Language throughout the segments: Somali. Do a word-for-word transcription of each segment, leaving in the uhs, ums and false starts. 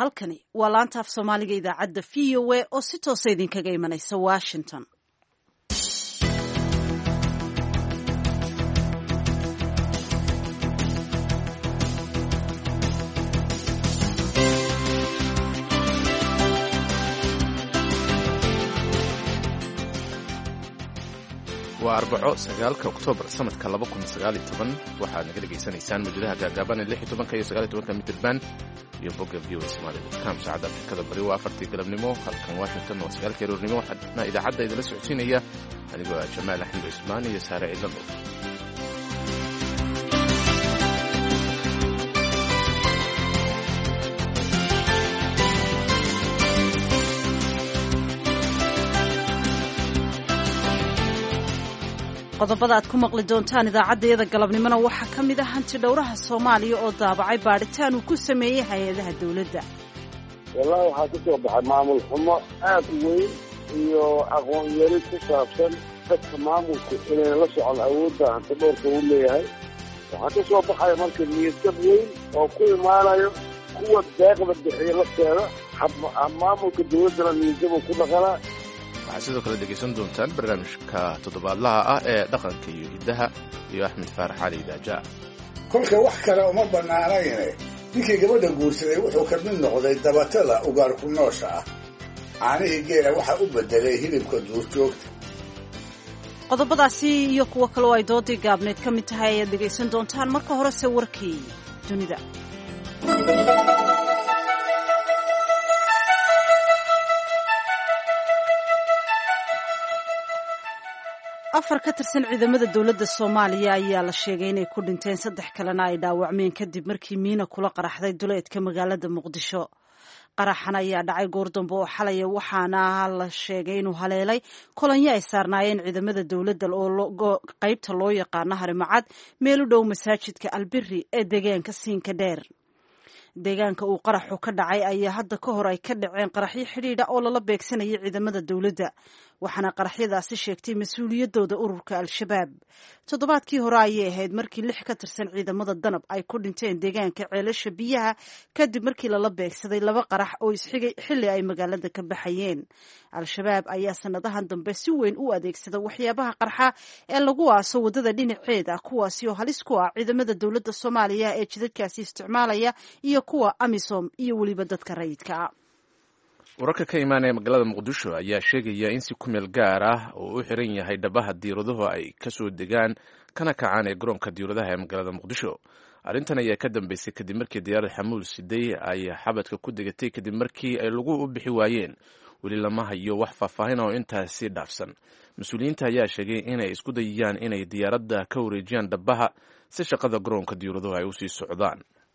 halkani waa laanta af soomaaliga idaacadda v o a oo si toosa idinkaga imanaysa washington. waa arbaco sagaalka oktoobar sanadka laba kun sagaal iyo toban waxaad naga dhegaysanaysaan mawjadaha gaagaaban ee lix iyo tobanka iyo sagaal iyo tobanka mitirban iyo bogga v o a somali dot com. saacadda afrikada bari waa afartii galabnimo, halkan washington waa sagaalka aroornimo. waxaana idaacadda idinla socodsiinaya anigoo ah jamaal axmed cismaan iyo saare ciidlando. qodobada aad ku maqli doontaan idaacaddayada galabnimona waxaa ka mid ah hanti dhowraha soomaaliya oo daabacay baadhitaan uu ku sameeyey hay-adaha dowladda. wallahi waxaa ka soo baxay maamul xumo aad u weyn iyo aqoon yari ku saabsan dadka maamulka inayna la socon awoodda hanti dhowrka uu leeyahay. waxaa ka soo baxaya marka niyadjab weyn oo ku imaanayo kuwa deeqda bixiya lafteeda maamulka dowladdana niyadjab ku dhaqanaa. waxaad sidoo kale dhegaysan doontaan barnaamijka toddobaadlaha ah ee dhaqanka iyo hiddaha iyo axmed faarax cali daaja. kolka wax kale uma bannaanayne ninkii gabadha guursaday wuxuu ka mid noqday dabatada ugaar ku noosha ah. caanihii geela waxaa u beddelay hilibka duurjoogta. qodobadaasi iyo kuwo kale oo ay doodii gaabneed ka mid tahay ayaad dhegaysan doontaan. marka horese warkii dunida. afar ka tirsan ciidamada dowladda soomaaliya ayaa la sheegay inay ku dhinteen, saddex kalena ay dhaawacmeen kadib markii miina kula qaraxday duleedka magaalada muqdisho. qaraxan ayaa dhacay goor dambe oo xalaya, waxaana la sheegay inuu haleelay kolonyo ay saarnaayeen ciidamada dowladda oo qaybta loo yaqaano harimacad meel u dhow masaajidka albiri ee deegaanka siinka dheer. deegaanka uu qaraxu ka dhacay ayaa hadda ka hor ay ka dhaceen qaraxyo xidhiidha oo lala beegsanayay ciidamada dowladda, waxaana qaraxyadaasi sheegtay mas-uuliyadooda ururka al-shabaab. toddobaadkii hore ayay ahayd markii lix ka tirsan ciidamada danab ay ku dhinteen deegaanka ceelasha biyaha kadib markii lala beegsaday laba qarax oo isxigay xilli ay magaalada ka baxayeen. al-shabaab ayaa sanadahan dambe si weyn u adeegsada waxyaabaha qarxa ee lagu aaso waddada dhinaceeda, kuwaasi oo halis ku ah ciidamada dowladda soomaaliya ee jidadkaasi isticmaalaya iyo kuwa amisom iyo weliba dadka rayidka ah. wararka ka imaanaya magaalada muqdisho ayaa sheegaya in si ku meel gaar ah oo u xiran yahay dhabaha diiraduhu ay ka soo degaan kana kacaan ee garoonka diiradaha ee magaalada muqdisho. arrintan ayaa ka dambeysay kadib markii diyaarad xamuul siday ay xabadka ku degatay kadib markii ay lagu u bixi waayeen. weli lama hayo wax faahfaahin oo intaasi dhaafsan. mas-uuliyiinta ayaa sheegay inay isku dayayaan inay diyaaradda ka wareejiyaan dhabaha si shaqada garoonka diiraduhu ay usii socdaan.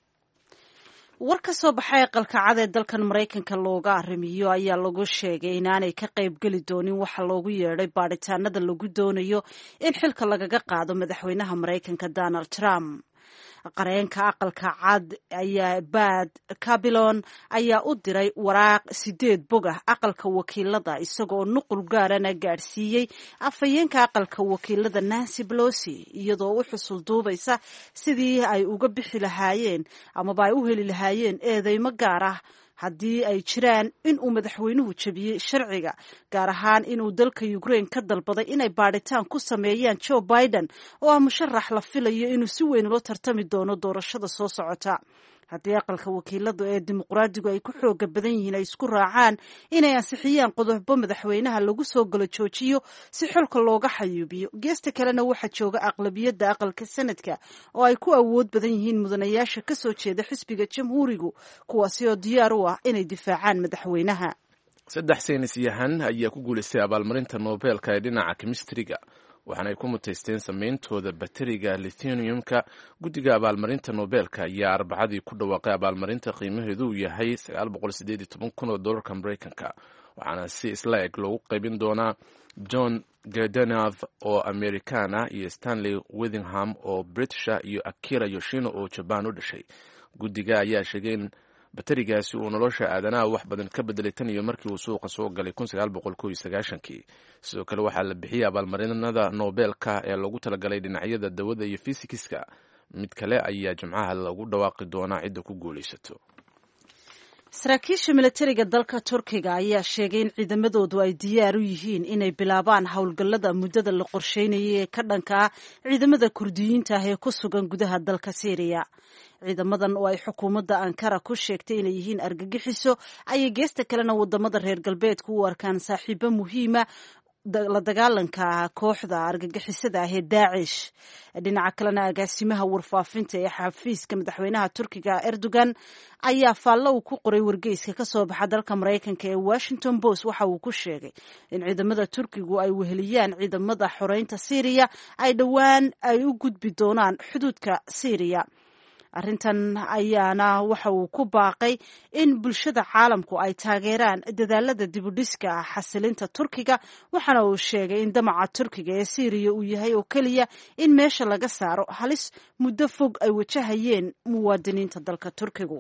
war ka soo baxay aqalka cad ee dalkan maraykanka looga arrimiyo ayaa lagu sheegay inaanay ka qayb geli doonin waxa loogu yeedhay baadhitaanada lagu doonayo in xilka lagaga qaado madaxweynaha maraykanka donald trump. qareenka aqalka cad ayaa bad cabilon ayaa u diray waraaq sideed bog ah aqalka wakiilada, isagoo nuqul gaarana gaadhsiiyey afhayeenka aqalka wakiilada nancy pelosi, iyadoo u xusul duubaysa sidii ay uga bixi lahaayeen amaba ay u heli lahaayeen eedeymo gaar ah haddii ay jiraan in uu madaxweynuhu jebiyey sharciga, gaar ahaan inuu dalka Ukraine ka dalbaday inay baadhitaan ku sameeyaan Joe Biden oo ah musharax la filayo inuu si weyn ula tartami doono doorashada soo socota. haddii aqalka wakiiladu ee dimuqraadigu ay ku xooga badan yihiin ay isku raacaan inay ansixiyaan qodobo madaxweynaha lagu soo galo joojiyo si xilka looga xayuubiyo. geesta kalena waxaa jooga aqlabiyadda aqalka sanadka oo ay ku awood badan yihiin mudanayaasha ka soo jeeda xisbiga jamhuurigu, kuwaasi oo diyaar u ah inay difaacaan madaxweynaha. saddex saynis yahan ayaa ku guulaystay abaalmarinta nobeelka ee dhinaca kemistriga, waxaana ay ku mutaysteen sameyntooda bateriga lithiumka. guddiga abaalmarinta nobeelka ayaa arbacadii ku dhawaaqay abaalmarinta qiimaheedu uu yahay sagaal boqol sideed iyo toban kun oo dollarka maraykanka, waxaana si isla eg loogu qaybin doonaa john gardenov oo american ah iyo stanley withingham oo britisha iyo akira yoshino oo jabaan u dhashay. guddiga ayaa sheegay in baterigaasi uu nolosha aadanaha wax badan ka bedelay tan iyo markii uu suuqa soo galay kun sagaal boqol kow iyo sagaashankii. sidoo kale waxaa la bixiyey abaalmarinada nobeelka ee loogu talagalay dhinacyada dawada iyo fisikiska. mid kale ayaa jimcaha lagu dhawaaqi doonaa cidda ku guulaysato. saraakiisha milatariga dalka turkiga ayaa sheegay in ciidamadoodu ay diyaar u yihiin inay bilaabaan howlgallada muddada la qorsheynayay ee ka dhanka ah ciidamada kurdiyiinta ah ee ku sugan gudaha dalka Syria. ciidamadan oo ay xukuumadda Ankara ku sheegtay inay yihiin argagixiso ayay geesta kalena wadamada reer galbeedku u arkaan saaxiibo muhiima la dagaalanka kooxda argagixisada ah ee Daesh. dhinaca kalena agaasimaha warfaafinta ee xafiiska madaxweynaha Turkiga Erdogan ayaa faallo uu ku qoray wargeyska ka soo baxa dalka Mareykanka ee Washington Post waxa uu ku sheegay in ciidamada Turkigu ay weheliyaan ciidamada xoreynta Syria ay dhowaan ay u gudbi doonaan xuduudka Syria. arrintan ayaana waxa uu ku baaqay in bulshada caalamku ay taageeraan dadaalada dibudhiska xasilinta Turkiga, waxaana uu sheegay in damaca Turkiga ee Syria uu yahay oo kaliya in meesha laga saaro halis muddo fog ay wajahayeen muwaadiniinta dalka Turkigu.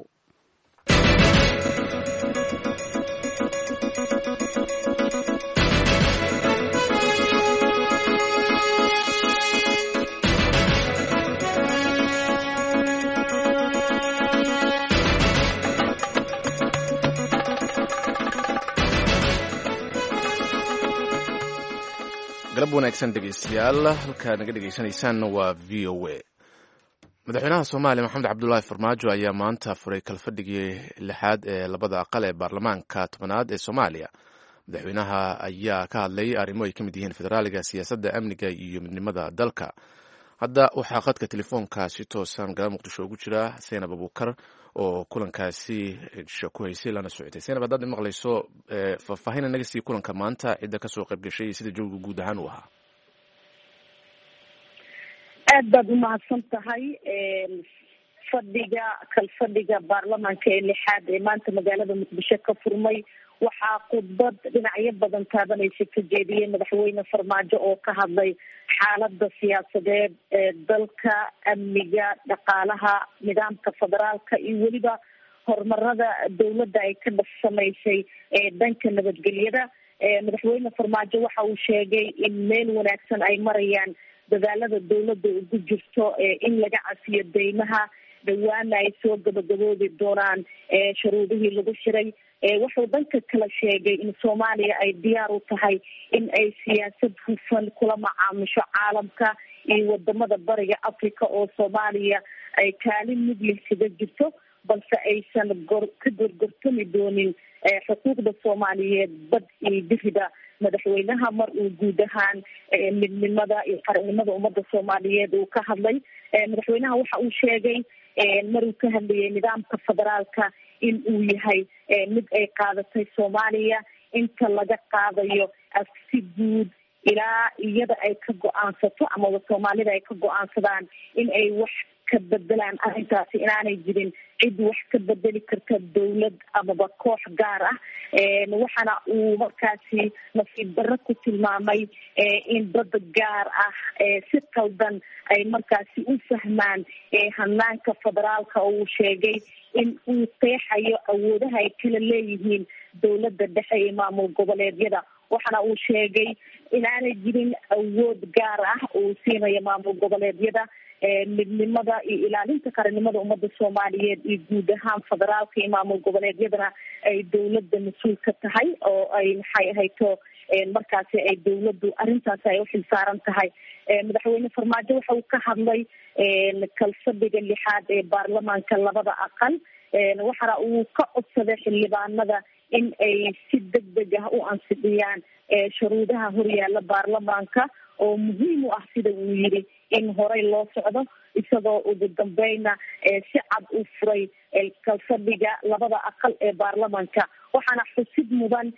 galab wanaagsan dhegeystayaal, halkaad naga dhegeysanaysaan waa v o a. madaxweynaha Soomaaliya Maxamed Cabdullaahi Farmaajo ayaa maanta furay kalfadhigii lixaad ee labada aqal ee baarlamaanka tobanaad ee Soomaaliya. madaxweynaha ayaa ka hadlay arrimo ay ka mid yihiin federaaliga, siyaasadda, amniga iyo midnimada dalka. hadda waxaa khadka telefoonka si toosan galab Muqdisho ugu jira Seynab Abuukar oo kulankaasi ku haysay lana socotay. Seynab, haddaad maqlayso faahfaahin naga sii kulanka maanta, cidda kasoo qayb gashay sida jooga guud ahaan u ahaa. aad baad u mahadsan tahay. fadhiga kalfadhiga baarlamaanka ee lixaad ee maanta magaalada Muqdisho ka furmay waxaa khudbad dhinacyo badan taabanaysa ka jeediyey madaxweyne Farmaajo oo ka hadlay xaaladda siyaasadeed ee dalka, amniga, dhaqaalaha, nidaamka federaalka iyo weliba horumarada dowladda ay ka samaysay ee dhanka nabadgelyada. madaxweyne Farmaajo waxa uu sheegay in meel wanaagsan ay marayaan dadaalada dowladda ugu jirto in laga cafiyo deymaha, dhawaana ay soo gabagaboobi doonaan shuruudihii lagu xiray. wuxuu dhanka kala sheegay in Soomaaliya ay diyaar u tahay in ay siyaasad hufan kula macaamisho caalamka iyo wadamada bariga Afrika oo Soomaaliya ay kaalin mudlih kaga jirto, balse aysan ka gorgortami doonin xuquuqda Soomaaliyeed bad iyo dirida. madaxweynaha mar uu guud ahaan midnimada iyo qaranimada ummadda Soomaaliyeed uu ka hadlay, madaxweynaha waxa uu sheegay mar uu ka hadlayay nidaamka federaalka in uu yahay mid ay qaadatay Soomaaliya, inta laga qaadayo si guud ilaa iyada ay ka go-aansato amaba Soomaalida ay ka go-aansadaan in ay wax ka bedelaan arrintaasi, inaanay jirin cid wax ka bedeli karta dowlad amaba koox gaar ah. waxaana uu markaasi nasiib darro ku tilmaamay in dad gaar ah si qaldan ay markaasi u fahmaan hanaanka federaalka oo uu sheegay in uu qeexayo awoodaha ay kala leeyihiin dowladda dhexe iyo maamul goboleedyada. waxaana uu sheegay inaanay jirin awood gaar ah uu siinayo maamul goboleedyada. midnimada iyo ilaalinta qaranimada ummadda Soomaaliyeed iyo guud ahaan federaalka iyo maamul goboleedyadana ay dowladda mas-uul ka tahay oo ay maxay ahayto markaasi ay dowladdu arrintaasi ay u xilsaaran tahay. madaxweyne Farmaajo waxa uu ka hadlay kalfadhiga lixaad ee baarlamaanka labada aqal, waxaana uu ka codsaday xildhibaanada in ay si degdeg ah u ansixiyaan shuruudaha horyaala baarlamaanka oo muhiim u ah sida uu yidhi in horey loo socdo, isagoo ugu dambeyna si cad u furay kalfadhiga labada aqal ee baarlamaanka. waxaana xusid mudan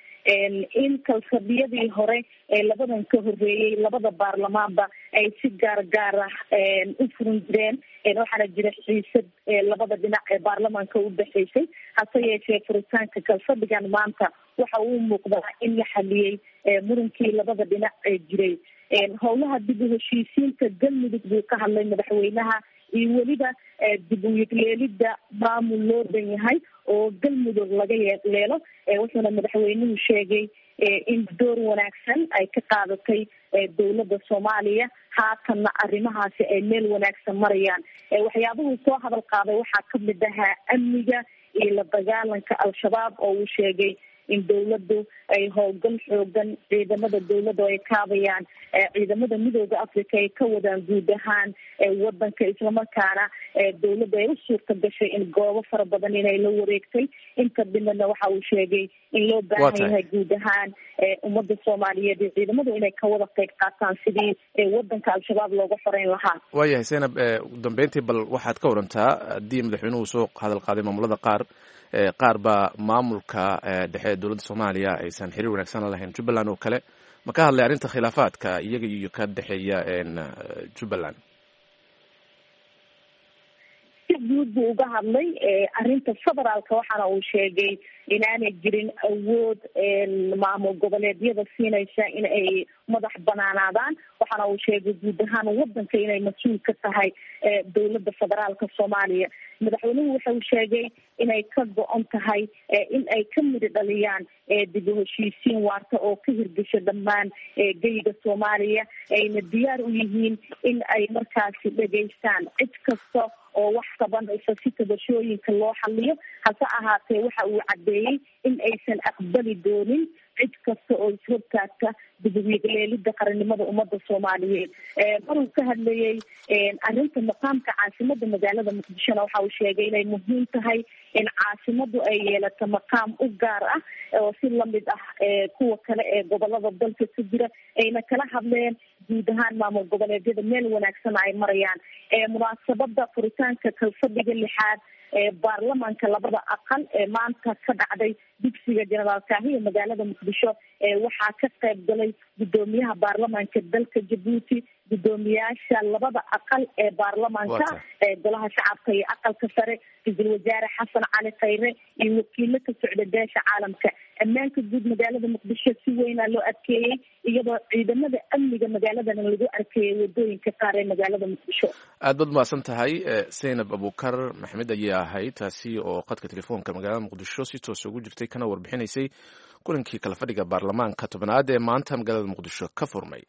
in kalfadhiyadii hore ee labadan ka horeeyey labada baarlamaanba ay si gaar gaar ah u furin jireen, waxaana jira xiisad labada dhinac ee baarlamaanka u dhexeysay. hase yeeshee furitaanka kalfadhigan maanta waxa uu muuqdaa in la xaliyey murankii labada dhinac ee jiray. howlaha dib u heshiisiinta galmudug buu ka hadlay madaxweynaha iyo weliba dib u yegleelida maamul loo dhan yahay oo galmudug laga yeeleelo. wuxuuna madaxweynuhu sheegay in door wanaagsan ay ka qaadatay dowladda Soomaaliya, haatanna arrimahaasi ay meel wanaagsan marayaan. waxyaabuhu soo hadal qaaday waxaa kamid ahaa amniga iyo la dagaalanka al-shabaab oo uu sheegay in dawladdu ay howlgal xoogan ciidamada dawladda ay kaabayaan ciidamada midooda africa ay ka wadaan guud ahaan wadanka islamarkaana dawladda ay u suurta gashay in goobo fara badan inay la wareegtay inta dhimanna waxa uu sheegay in loo baahan yahay guud ahaan ummadda soomaaliyeed iyo ciidamadu inay ka wada qayb qaataan sidii wadanka al-shabaab looga xoreyn lahaa. waayahay Zainab, ugu dambeyntii bal waxaad ka warantaa haddii madaxweynuhu soo hadal qaaday maamulada qaar qaar baa maamulka dhexe ee dowladda soomaaliya aysan xiriir wanaagsan la lahayn jubbaland oo kale ma ka hadlay arrinta khilaafaadka iyaga iyo ka dhexeeya jubbaland? si guud buu uga hadlay arrinta federaalka waxaana uu sheegay inaanay jirin awood maamul goboleedyada siinaysa in ay madax banaanaadaan. waxaana uu sheegay guud ahaan wadanka inay mas-uul ka tahay dowladda federaalka soomaaliya. madaxweynuhu waxa uu sheegay inay ka go-on tahay in ay ka midi dhaliyaan dib u heshiisiin waarta oo ka hirgasha dhammaan geyga soomaaliya, ayna diyaar u yihiin in ay markaasi dhegaystaan cid kasta oo wax qabanaysa si tabashooyinka loo xaliyo. hase ahaatee waxa uu caddeeyey in aysan aqbali doonin cid kasta oo ishortaagta dib-u-wiigleelida qarannimada ummadda soomaaliyeed. maruu ka hadlayey arrinta maqaamka caasimada magaalada muqdishona waxa uu sheegay inay muhiim tahay in caasimadu ay yeelato maqaam u gaar ah oo si lamid ah kuwa kale ee gobolada dalka ka jira, ayna kala hadleen guud ahaan maamul goboleedyada meel wanaagsan ay marayaan. munaasabada furitaanka kalfadhiga lixaad ee baarlamaanka labada aqal ee maanta ka dhacday dugsiga jenaraal kaahiya magaalada muqdisho waxaa ka qayb galay gudoomiyaha baarlamaanka dalka jabuuti, gudoomiyaasha labada aqal ee baarlamaanka ee golaha shacabka iyo aqalka sare, ra-iisul wasaare xasan cali khayre iyo wakiilo ka socda beesha caalamka. ammaanka guud magaalada muqdisho si weynaa loo adkeeyey iyadoo ciidamada amniga magaaladan lagu arkeeyay wadooyinka qaar ee magaalada muqdisho. aad baad mahadsan tahay Zainab Abuukar Maxamed ayaa ahayd taasi oo qadka telefoonka magaalada muqdisho si toos ugu jirtay kana warbixinaysay kulankii kala fadhiga baarlamaanka tobnaad ee maanta magaalada muqdisho ka furmay.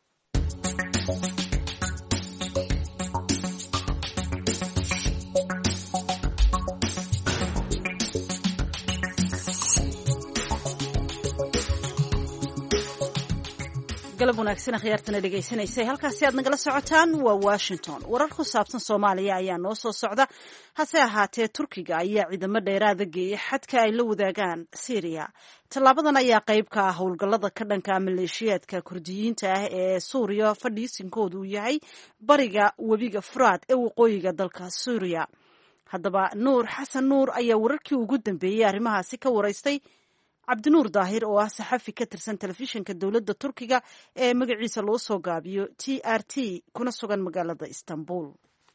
galab wanaagsan khiyaartana dhegaysanaysa halkaasi aad nagala socotaan waa Washington. warar ku saabsan Soomaaliya ayaa noo soo socda, hase ahaatee Turkiga ayaa ciidamo dheeraad ah geeyay xadka ay la wadaagaan Syria. tallaabadan ayaa qayb ka ah howlgallada ka dhanka maleeshiyaadka Kurdiyiinta ah ee Suuriya fadhiisinkoodu uu yahay bariga webiga Furaad ee waqooyiga dalka Suuriya. haddaba Nuur Xasan Nuur ayaa wararkii ugu dambeeyay arrimahaasi ka waraystay cabdinuur daahir oo ah saxafi ka tirsan telefishinka dowladda Turkiga ee magaciisa loo soo gaabiyo T R T kuna sugan magaalada Istanbul.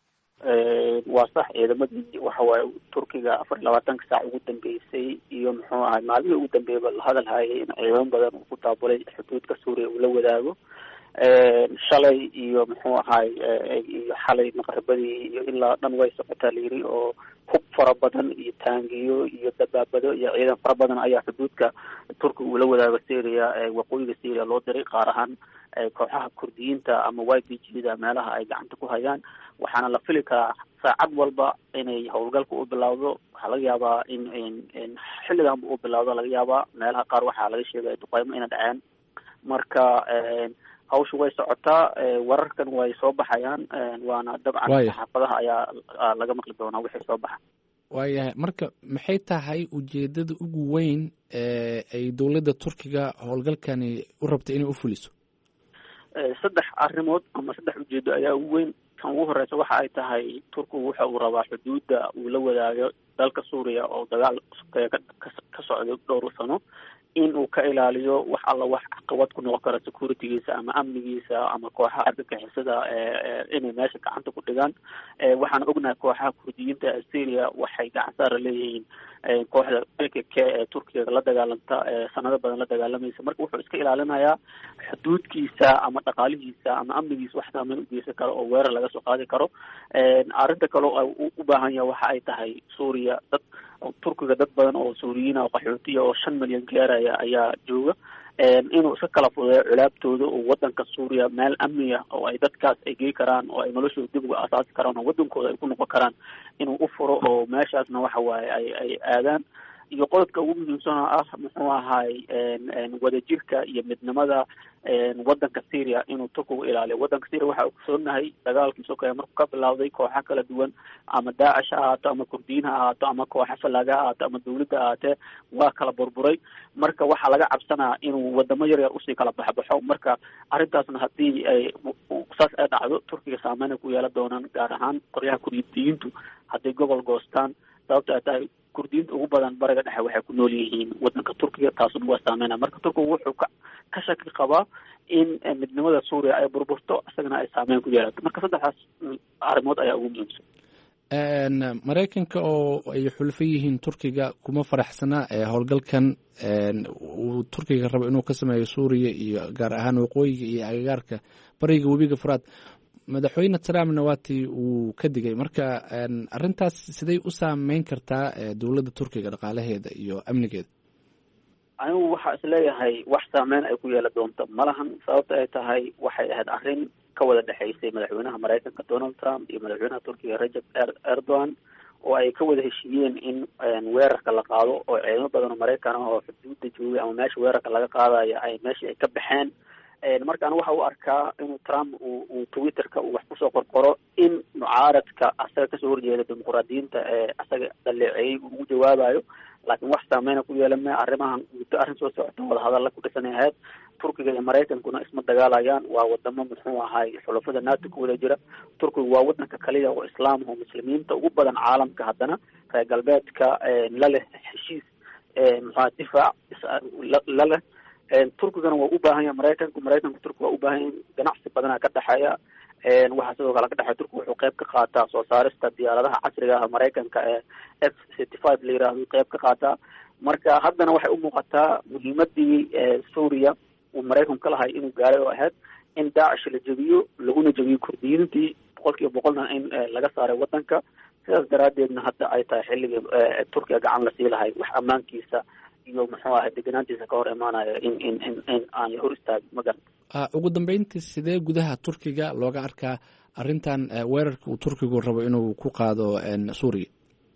waa sax ciidamadii waxa waaye Turkiga afar iyo labaatanka saac ugu dambeysay iyo muxuu ahay maalmihii ugu dambeeyay la hadal hayay in ciidamo badan uu ku taabulay xuduudka Suuriya uu la wadaago. shalay iyo muxuu ahay iyo xalay maqribadii iyo ilaa dhan way socotaa liiri oo hub fara badan iyo taangiyo iyo dabaabado iyo ciidan fara badan ayaa xuduudka Turkiga uu la wadaago Syria waqooyiga Syria loo diray, qaar ahaan kooxaha Kurdiyiinta ama Y P G-da meelaha ay gacanta ku hayaan. waxaana la fili karaa saacad walba inay howlgalka u bilowdo. waxaa laga yaabaa in in xilligan u bilowdo laga yaabaa meelaha qaar waxaa laga sheegay duqeymo inay dhaceen. marka hawshu way socotaa, wararkan way soo baxayaan, waana dabcan saxaafadaha ayaa laga maqli doonaa wixii soo baxa. waayahay, marka maxay tahay ujeedada ugu weyn ee ay dowladda Turkiga howlgalkani u rabtay inay u fuliso? saddex arrimood ama saddex ujeedo ayaa ugu weyn. kan ugu horeysa waxa ay tahay Turkigu waxa uu rabaa xuduudda uu la wadaago dalka Suuriya oo dagaal ka socdo dhowr sano in uu ka ilaaliyo wax alla wax caqabad ku noqon kara securitygiisa ama amnigiisa ama kooxaha argagixisada inay meesha gacanta ku dhigaan. waxaan ognahay kooxaha Kurdiyiinta ee Syria waxay gacan saar leeyihiin kooxda P K K ee Turkiga la dagaalanta sanado badan la dagaalamaysa. marka wuxuu iska ilaalinayaa xuduudkiisa ama dhaqaalihiisa ama amnigiisa wax saameyn u geysan karo oo weerar laga soo qaadi karo. arrinta kale oo u baahan yahay waxa ay tahay Suuriya dad turkiga dad badan oo suuriyiin oo qaxootiya oo shan milyan gaaraya ayaa jooga inuu iska kala fudeeyo culaabtooda oo wadanka suuriya meel amniya oo ay dadkaas ay gey karaan oo ay noloshooda dib uga asaasi karaan oo wadankooda ay ku noqon karaan inuu u furo oo meeshaasna waxa waaye ay ay aadaan iyo qodobka ugu muhiimsan oo ah muxuu ahaay wadajirka iyo midnimada wadanka Syria inuu turkigu ilaaliyo. Wadanka Syria waxa uu soonahay dagaalkii Sokeeye markuu ka bilowday kooxo kala duwan ama Daesh ha ahaato ama Kurdiin ha ahaato ama kooxo Fallaaga ha ahaato ama dawladda ha ahaatee waa kala burburay. Marka waxaa laga cabsanaa inuu wadamo yar yar usii kala baxbaxo. Marka arrintaasna haddii ay saas ay dhacdo Turkiga saameyn ku yeelan doonaan gaar ahaan qoryaha Kurdiyiintu hadday gobol goostaan sababta ay tahay Kurdiyiinta ugu badan bariga dhexe waxay ku nool yihiin wadanka Turkiga taasuna waa saameynaa. Marka Turkigu wuxuu ka ka shaki qabaa in midnimada Suuriya ay burburto isagana ay saameyn ku yeelato. Marka saddexdaas arrimood ayaa ugu muhiimsan. een Mareykanka oo ay xulfo yihiin Turkiga kuma faraxsana howlgalkan uu Turkiga rabo inuu ka sameeyo Suuriya iyo gaar ahaan waqooyiga iyo agagaarka bariga webiga Furaad. madaxweyne Trumpna waatii uu ka digay. marka arrintaas siday u saameyn kartaa dowladda Turkiga dhaqaalaheeda iyo amnigeeda? anigu waxa isleeyahay wax saameyn ay ku yeelan doonto malahan sababta ay tahay waxay ahayd arrin ka wada dhexaysay madaxweynaha Mareykanka Donald Trump iyo madaxweynaha Turkiga Recep Erdogan oo ay ka wada heshiiyeen in weerarka la qaado oo ciidamo badan oo Mareykan ah oo xuduudda joogay ama meesha weerarka laga qaadayo ay meesha ay ka baxeen. markaan waxa uu arkaa inuu Trump uu Twitterka uu wax kusoo qorqoro in mucaaradka asaga kasoo horjeeda dimuqraadiyiinta ee asaga dhaleeceeyay ugu jawaabayo laakiin wax saameyn ku yeelan arrimahan muddo arrin soo socota wada hadalla ku dhisan ahayd. Turkiga iyo Mareykankuna isma dagaalayaan waa wadamo muxuu ahaay xulafada NATO ku wada jira. Turkigu waa wadanka kaliya oo islaam oo muslimiinta ugu badan caalamka haddana reer galbeedka la leh heshiis muxuu difaac la leh. Turkigana waa u baahan yahay Mareykanku Mareykanku Turkiga waa u baahan yahay ganacsi badan ka dhaxeeya. waxaa sidoo kale ka dhaxay Turkiga wuxuu qayb ka qaataa soo saarista diyaaradaha casriga ah Mareykanka ee F thirty-five la yiraahdo qayb ka qaataa. marka haddana waxay u muuqataa muhiimadii Suuriya uu Mareykanku ka lahay inuu gaaray oo ahayd in Daesh la jabiyo laguna jabiyo Kurdiyiintii boqolkiiba boqolna in laga saaray wadanka. sidaas daraadeedna hadda ay tahay xilligii Turkiga gacan la sii lahay wax ammaankiisa iyo muxuu ahaay deganaantiisa ka hor imaanaya in in in in aan hor istaagin magan. ugu dambeyntii sidee gudaha Turkiga looga arkaa arrintan weerarka uu Turkigu rabo inuu ku qaado Suuriya?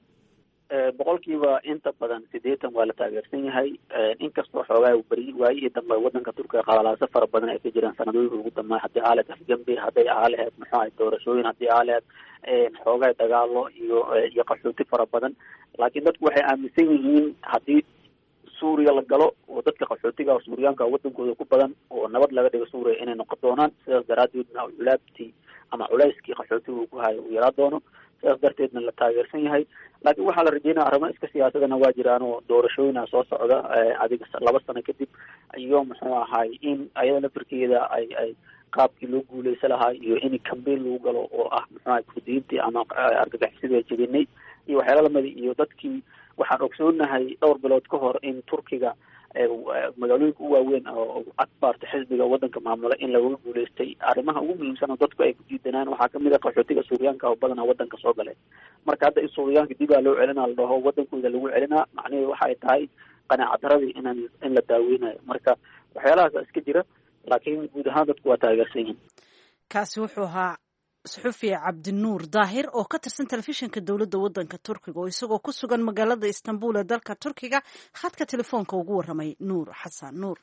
boqolkiiba inta badan sideetan waa la taageersan yahay inkastoo xoogaa bari waayihii dambe wadanka Turkiga qalalaasa fara badan ay ka jiraan sanadooyinka ugu dambeeyay haddii aalad afgambi hadday aalaheed muxuu ahaay doorashooyin haddii aalaheed xoogaa dagaalo iyo iyo qaxooti fara badan laakiin dadku waxay aaminsan yihiin haddii Suuriya la galo oo dadka qaxootiga oo Suuriyaanka wadankooda ku badan oo nabad laga dhigo Suuriya inay noqon doonaan sidaas daraadeedna culaabtii ama culayskii qaxootiga ku hayo uu yaraa doono sidaas darteedna la taageersan yahay. laakiin waxaa la rajeynayaa arrimo iska siyaasadana waa jiraan oo doorashooyin soo socda adiga laba sano kadib iyo muxuu ahaay in ayada lafirkeeda ay ay qaabkii loo guuleysan lahaa iyo in campaign lagu galo oo ah muxuu ahaay Kurdiyiintii ama argagixisada jebinay iyo waxyaalo lamid iyo dadkii waxaan ogsoonahay dhowr bilood ka hor in Turkiga magaalooyinka u waaweyn oo akbarta xisbiga wadanka maamula in laga guuleystay. arrimaha ugu muhiimsan oo dadku ay ku diidanaan waxaa kamid ah qaxootiga Suuriyaanka oo badan wadanka soo galay. marka hadda in Suuriyaanka dib loo celinaa la dhaho wadankooda lagu celinaa macnaheedu waxay tahay qanaacad daradii in in la daaweynayo. marka waxyaalahaas iska jira laakiin guud ahaan dadku waa taageersan yihiin. kaasi wuxuu ahaa suxufi Cabdinuur Daahir oo ka tirsan telefishinka dowladda wadanka Turkiga oo isagoo ku sugan magaalada Istanbul ee dalka Turkiga khadka telefoonka ugu waramay Nuur Xasan Nuur.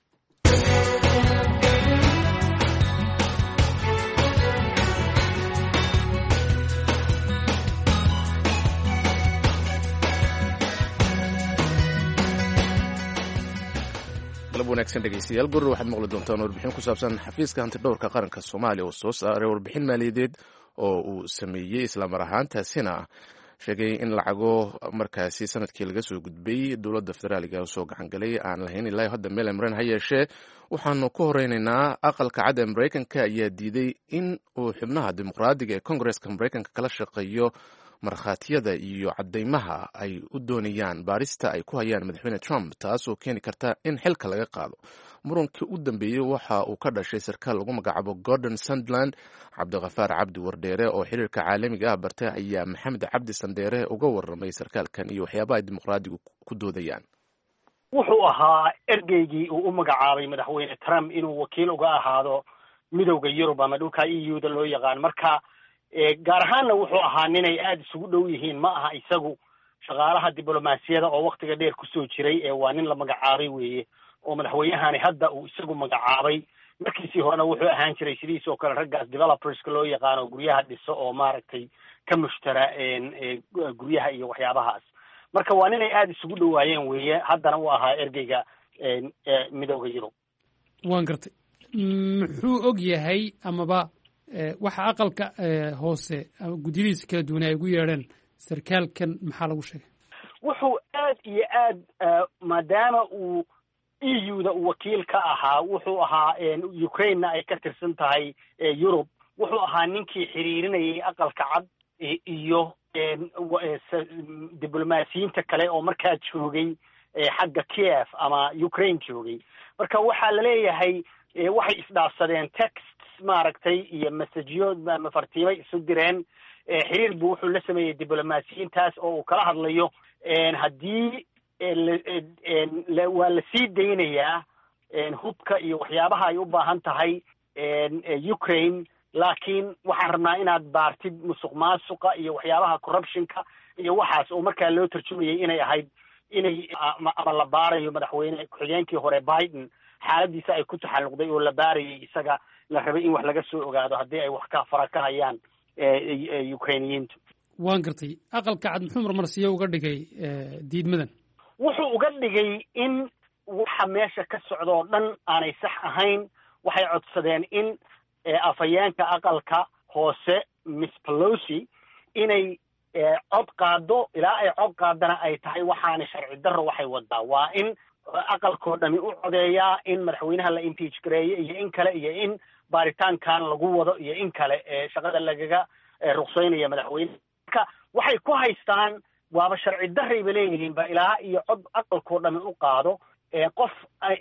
galab wanaagsan dhegeystayaal gurur waxaad maqli doontaan warbixin ku saabsan xafiiska hantidhowrka qaranka Soomaaliya oo soo saaray warbixin maaliyadeed oo uu sameeyey isla mar ahaantaasina sheegay in lacago markaasi sanadkii laga soo gudbay dowladda federaaliga soo gacan galay aan lahayn ilaa hadda meel amran ha yeeshee waxaanu ku horeynaynaa aqalka cad ee Mareykanka ayaa diiday in uu xubnaha dimuqraadiga ee Kongareeska Mareykanka kala shaqeeyo markhaatiyada iyo caddaymaha ay u doonayaan baarista ay ku hayaan madaxweyne trump taasoo keeni karta in xilka laga qaado. muranka u dambeeyey waxa uu ka dhashay sarkaal lagu magacaabo gordon Sondland. cabdikafaar cabdi wardheere oo xiriirka caalamiga ah bartay ayaa maxamed cabdi sandheere uga warramay sarkaalkan iyo waxyaabaha ay dimuqraadigu ku doodayaan. wuxuu ahaa ergeygii uu u magacaabay madaxweyne Trump inuu wakiil uga ahaado midowda Yurub ama dhulka E U-da loo yaqaan. marka gaar ahaanna wuxuu ahaa ninay aada isugu dhow yihiin, ma aha isagu shaqaalaha diblomaasiyada oo waktiga dheer kusoo jiray ee waa nin la magacaabay weeye oo madaxweynahani hadda uu isagu magacaabay. markiisii horena wuxuu ahaan jiray sidiis oo kale raggaas developerska loo yaqaano guryaha dhiso oo maaragtay ka mushtara guryaha iyo waxyaabahaas. marka waa ninay aada isugu dhowaayeen weeye, haddana uu ahaa ergeyga midowda Yurub. waan gartay. muxuu og yahay amaba waxa aqalka hoose guddiyadiisa kala duwan ay ugu yeedheen sarkaalkan maxaa lagu sheegay? wuxuu aad iyo aad maadaama uu E U-da uu wakiil ka ahaa, wuxuu ahaa Ukraine-na ay ka tirsan tahay Yurub, wuxuu ahaa ninkii xiriirinayay aqalka cad iyo diblomaasiyiinta kale oo markaa joogay xagga Kiev ama Ukraine joogay. marka waxaa la leeyahay waxay isdhaafsadeen texts maaragtay iyo messageyo mafartiimay isu direen. xiriir buu wuxuu la sameeyey diblomaasiyiintaas oo uu kala hadlayo haddii waa la sii daynayaa hubka iyo waxyaabaha ay u baahan tahay Ukraine, laakiin waxaan rabnaa inaad baartid musuq maasuqa iyo waxyaabaha corruptionka iyo waxaas oo markaa loo tarjumayay inay ahayd inay ama la baarayo madaxweyne ku-xigeenkii hore Biden xaaladiisa ay ku taxalluqday oo la baarayay isaga, la rabay in wax laga soo ogaado haddii ay wax ka fara ka hayaan Ukrainiyiintu. waan gartay. aqalka cad muxuu marmarsiye uga dhigay diidmadan? wuxuu uga dhigay in waxa meesha ka socda oo dhan aanay sax ahayn. waxay codsadeen in afhayeenka aqalka hoose Miss Pelosi inay cod qaado, ilaa ay cod qaadana ay tahay waxaana sharci darro waxay wadaa. waa in aqalkoo dhami u codeeyaa in madaxweynaha la impeach gareeyo iyo in kale iyo in baaritaankan lagu wado iyo in kale shaqada lagaga ruqsaynaya madaxweyne. marka waxay ku haystaan waaba sharci darrayba leeyihiin ba ilaa iyo cod aqalkoo dhami u qaado. qof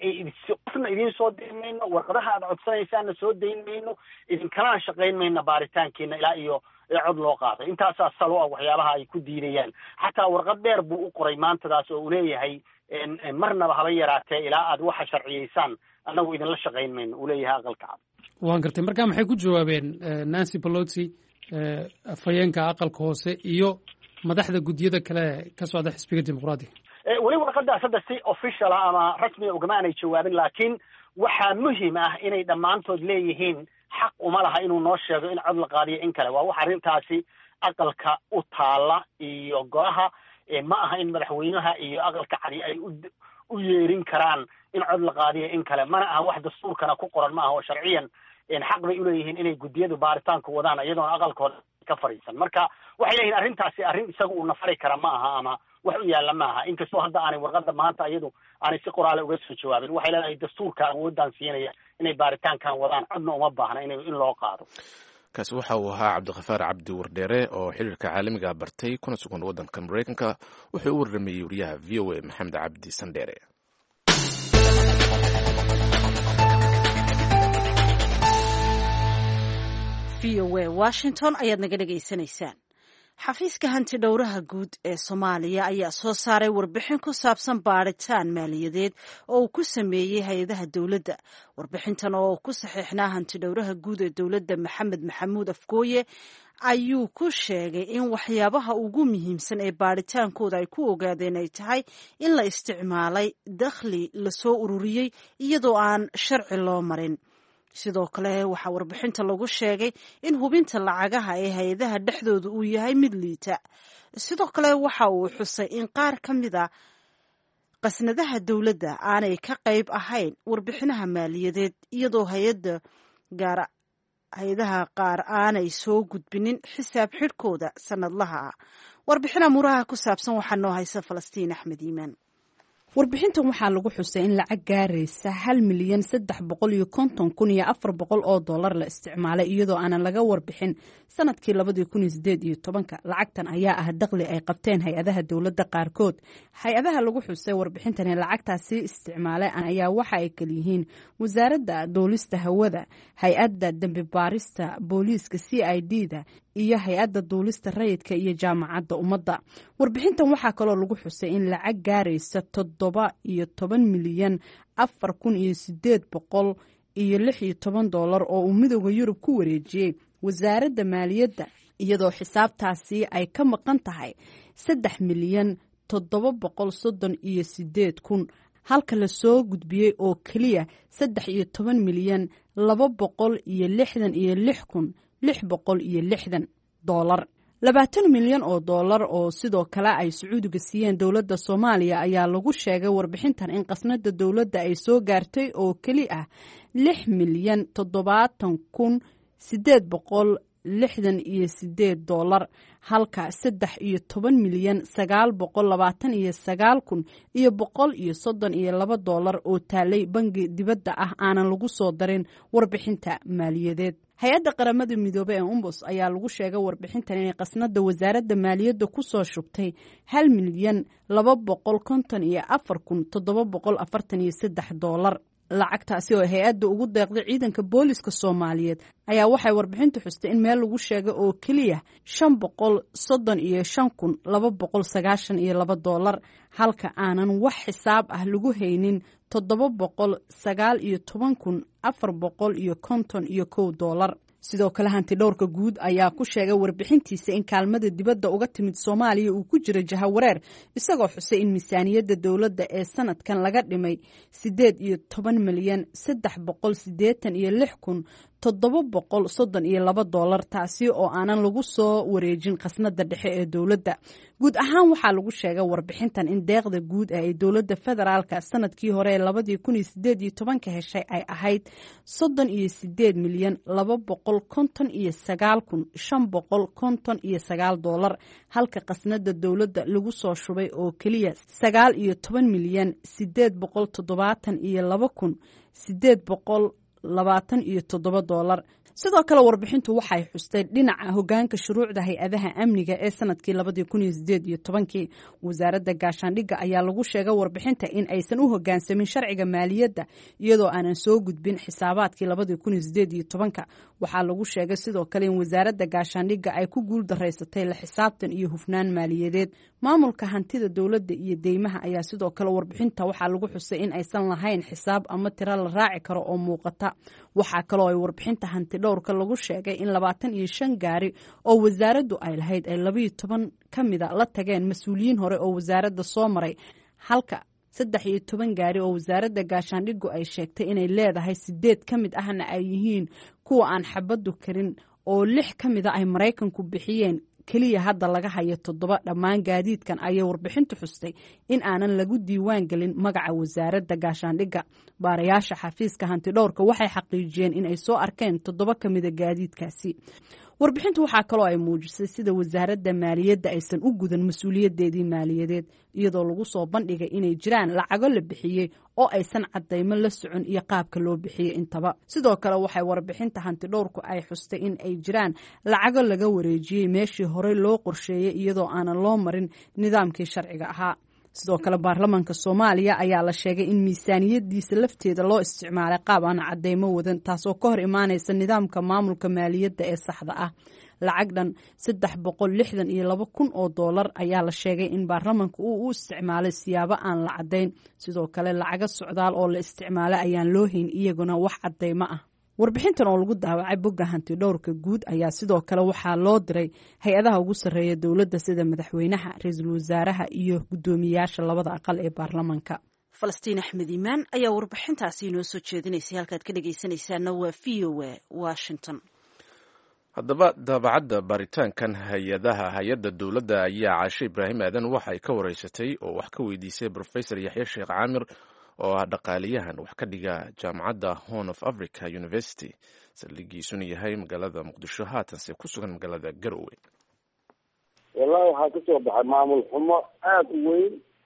qofna idiin soo dayn mayno, warqadaha aad codsanaysaanna soo dayn mayno, idinkalana shaqayn mayno baaritaankiina ilaa iyo cod loo qaado. intaasaa salo ah waxyaabaha ay ku diidayaan. xataa warqad dheer buu u qoray maantadaas oo uu leeyahay marnaba haba yaraatee ilaa aad waxa sharciyaysaan annagu idinla shaqayn mayno, uu leeyahay aqalka cad. waan gartay. marka maxay ku jawaabeen Nancy Pelosi, afhayeenka aqalka hoose iyo madaxda guddiyada kale ka socda xisbiga dimuqraadiga? weli warqadaas hadda si official ah ama rasmiga ugama aanay jawaabin, laakiin waxaa muhiim ah inay dhammaantood leeyihiin xaq uma laha inuu noo sheego in cod la qaadiyo in kale. waa wax arrintaasi aqalka u taala iyo golaha. ma aha in madaxweynaha iyo aqalka cadi ay u yeerin karaan in cod la qaadiyo in kale. mana aha wax dastuurkana ku qoran ma aha oo sharciyan xaq bay uleeyihiin inay guddiyadu baaritaanku wadaan iyadoona aqalkooda ka fadhiisan. marka waxay leeyihin arrintaasi arrin isaga uu nafari kara ma aha ama wax u yaalla ma aha, inkastoo hadda aanay warqadda maanta iyadu aanay si qoraale uga soo jawaabin. waxay leedahay dastuurka awoodaan siinaya inay baaritaankan wadaan, codna uma baahna in in loo qaado. kaasi waxa uu ahaa cabdikafaar cabdi wardheere oo xiriirka caalamiga bartay kuna sugan waddanka Mareykanka. wuxuu u warramayey wariyaha V O A maxamed cabdi sandheere. V O A Washington ayaad naga dhegaysanaysaan. xafiiska hanti dhowraha guud ee Soomaaliya ayaa soo saaray warbixin ku saabsan baaritaan maaliyadeed oo uu ku sameeyey hay-adaha dowladda. warbixintan oo ku saxiixnaa hanti dhowraha guud ee dowladda Maxamed Maxamuud Afgooye ayuu ku sheegay in waxyaabaha ugu muhiimsan ee baaritaankooda ay ku ogaadeen ay tahay in la isticmaalay dakhli lasoo ururiyey iyadoo aan sharci loo marin. sidoo kale waxaa warbixinta lagu sheegay in hubinta lacagaha ee hay-adaha dhexdooda uu yahay mid liita. sidoo kale waxa uu xusay in qaar ka mid a qasnadaha dowladda aanay ka qayb ahayn warbixinaha maaliyadeed iyadoo hay-ada gaar hay-adaha qaar aanay soo gudbinin xisaab xidhkooda sanadlaha ah. warbixin amuuraha ku saabsan waxaa noo haysa Falastiin Axmed Iimaan. warbixintan waxaa lagu xusay in lacag gaaraysa hal milyan saddex boqol iyo konton kun iyo afar boqol oo dollar la isticmaalay iyadoo aanan laga warbixin sanadkii labadii kun iyo sideed iyo tobanka. lacagtan ayaa ah dakhli ay qabteen hay-adaha dowladda qaarkood. hay-adaha lagu xusay warbixintan ee lacagtaasi isticmaalay ayaa waxa ay kaliyihiin wasaaradda duulista hawada, hay-adda dembi baarista booliiska c i d da iyo hay-adda duulista rayidka iyo jaamacadda ummadda. warbixintan waxaa kaloo lagu xusay in lacag gaaraysa toddoba iyo toban milyan afar kun iyo sideed boqol iyo lix iyo toban dollar oo uu midooda yurub ku wareejiyey wasaaradda maaliyadda, iyadoo xisaabtaasi ay ka maqan tahay saddex milyan toddoba boqol soddon iyo sideed kun, halka la soo gudbiyey oo keliya saddex iyo toban milyan laba boqol iyo lixdan iyo lix kun lix boqol iyo lixdan dollar. labaatan milyan oo dollar oo sidoo kale ay sacuudiga siiyeen dowladda soomaaliya ayaa lagu sheegay warbixintan in qasnada dowladda ay soo gaartay oo keli ah lix milyan toddobaatan kun sideed boqol lixdan iyo sideed dollar, halka saddex iyo toban milyan sagaal boqol labaatan iyo sagaal kun iyo boqol iyo soddon iyo laba dollar oo taalay bangi dibadda ah aanan lagu soo darin warbixinta maaliyadeed. hay-adda qaramada midoobey ee umbus ayaa lagu sheegay warbixintan inay qasnada wasaaradda maaliyadda ku soo shubtay hal milyan laba boqol konton iyo afar kun toddoba boqol afartan iyo saddex dollar. lacagtaasi oo hay-adda ugu deeqday ciidanka booliska soomaaliyeed ayaa waxay warbixintu xustay in meel lagu sheegay oo keliya shan boqol soddon iyo shan kun laba boqol sagaashan iyo laba dollar, halka aanan wax xisaab ah lagu haynin toddoba boqol sagaal iyo toban kun afar boqol iyo konton iyo kow dollar. sidoo kale hanti dhowrka guud ayaa ku sheegay warbixintiisa in kaalmada dibadda uga timid soomaaliya uu ku jiro jahawareer, isagoo xusay in miisaaniyadda dowladda ee sanadkan laga dhimay sideed iyo toban milyan saddex boqol sideetan iyo lix kun toddoba boqol soddon iyo laba dollar, taasi oo aanan lagu soo wareejin khasnada dhexe ee dowladda. guud ahaan waxaa lagu sheegay warbixintan in deeqda guud ee ay dowladda federaalka sanadkii hore ee labadii kun iyo sideed iyo tobanka heshay ay ahayd soddon iyo sideed milyan laba boqol konton iyo sagaal kun shan boqol konton iyo sagaal dollar, halka khasnada dowladda lagu soo shubay oo keliya sagaal iyo toban milyan sideed boqol toddobaatan iyo laba kun sideed boqol labaatan iyo toddoba dollar. sidoo kale warbixintu waxay xustay dhinaca hogaanka shuruucda hay-adaha amniga ee sanadkii labadii kun iyo sideed iyo tobankii. wasaaradda gaashaandhigga ayaa lagu sheegay warbixinta in aysan u hogaansamin sharciga maaliyadda iyadoo aanan soo gudbin xisaabaadkii labadii kun iyo sideed iyo tobanka. waxaa lagu sheegay sidoo kale in wasaaradda gaashaandhigga ay ku guul daraysatay la xisaabtan iyo hufnaan maaliyadeed. maamulka hantida dowladda iyo deymaha ayaa sidoo kale warbixinta waxaa lagu xusay in aysan lahayn xisaab ama tiro la raaci karo oo muuqata. waxaa kaloo ay warbixinta hanti dhowrka lagu sheegay in labaatan iyo shan gaari oo wasaaraddu ay lahayd ay labaiyo toban ka mida la tageen mas-uuliyiin hore oo wasaaradda soo maray, halka saddex iyo toban gaari oo wasaaradda gaashaandhiggu ay sheegtay inay leedahay sideed ka mid ahna ay yihiin kuwa aan xabaddu karin oo lix ka mida ay maraykanku bixiyeen. keliya hadda laga hayo toddoba. dhammaan gaadiidkan ayay warbixintu xustay in aanan lagu diiwaan gelin magaca wasaaradda gaashaandhigga. baarayaasha xafiiska hantidhowrka waxay xaqiijiyeen in ay soo arkeen toddoba ka mida gaadiidkaasi. warbixintu waxaa kaloo ay muujisay sida wasaaradda maaliyadda aysan u gudan mas-uuliyadeedii maaliyadeed, iyadoo lagu soo bandhigay inay jiraan lacago la bixiyey oo aysan cadaymo la socon iyo qaabka loo bixiyey intaba. sidoo kale waxay warbixinta hantidhowrku ay xustay in ay jiraan lacago laga wareejiyey meeshii horey loo qorsheeyey iyadoo aanan loo marin nidaamkii sharciga ahaa. sidoo kale baarlamaanka soomaaliya ayaa la sheegay in miisaaniyadiisa lafteeda loo isticmaalay qaab aan cadaymo wadan, taasoo ka hor imaanaysa nidaamka maamulka maaliyadda ee saxda ah. lacag dhan saddex boqol lixdan iyo laba kun oo dollar ayaa la sheegay in baarlamaanka uu u isticmaalay siyaabo aan la cadayn. sidoo kale lacago socdaal oo la isticmaalay ayaan loo hayn iyaguna wax cadaymo ah. warbixintan oo lagu daawacay bogga hanti dhowrka guud ayaa sidoo kale waxaa loo diray hay-adaha ugu sarreeya dowladda sida madaxweynaha, ra-iisul wasaaraha iyo guddoomiyaasha labada aqal ee baarlamaanka. falastiin axmed iimaan ayaa warbixintaasi inoo soo jeedinaysay. halkaad ka dhegaysanaysaana waa v o a washington. haddaba daabacadda baaritaankan hay-adaha hay-adda dowladda ayaa caashe ibraahim aadan waxay ka wareysatay oo wax ka weydiisay brofesor yaxya sheekh caamir oo ah dhaqaaliyahan wax ka dhiga jaamacadda horn of africa university, saldhigiisuna yahay magaalada muqdisho, haatanse ku sugan magaalada garowe. wallahi waxaa kasoo baxay maamul xumo aada u weyn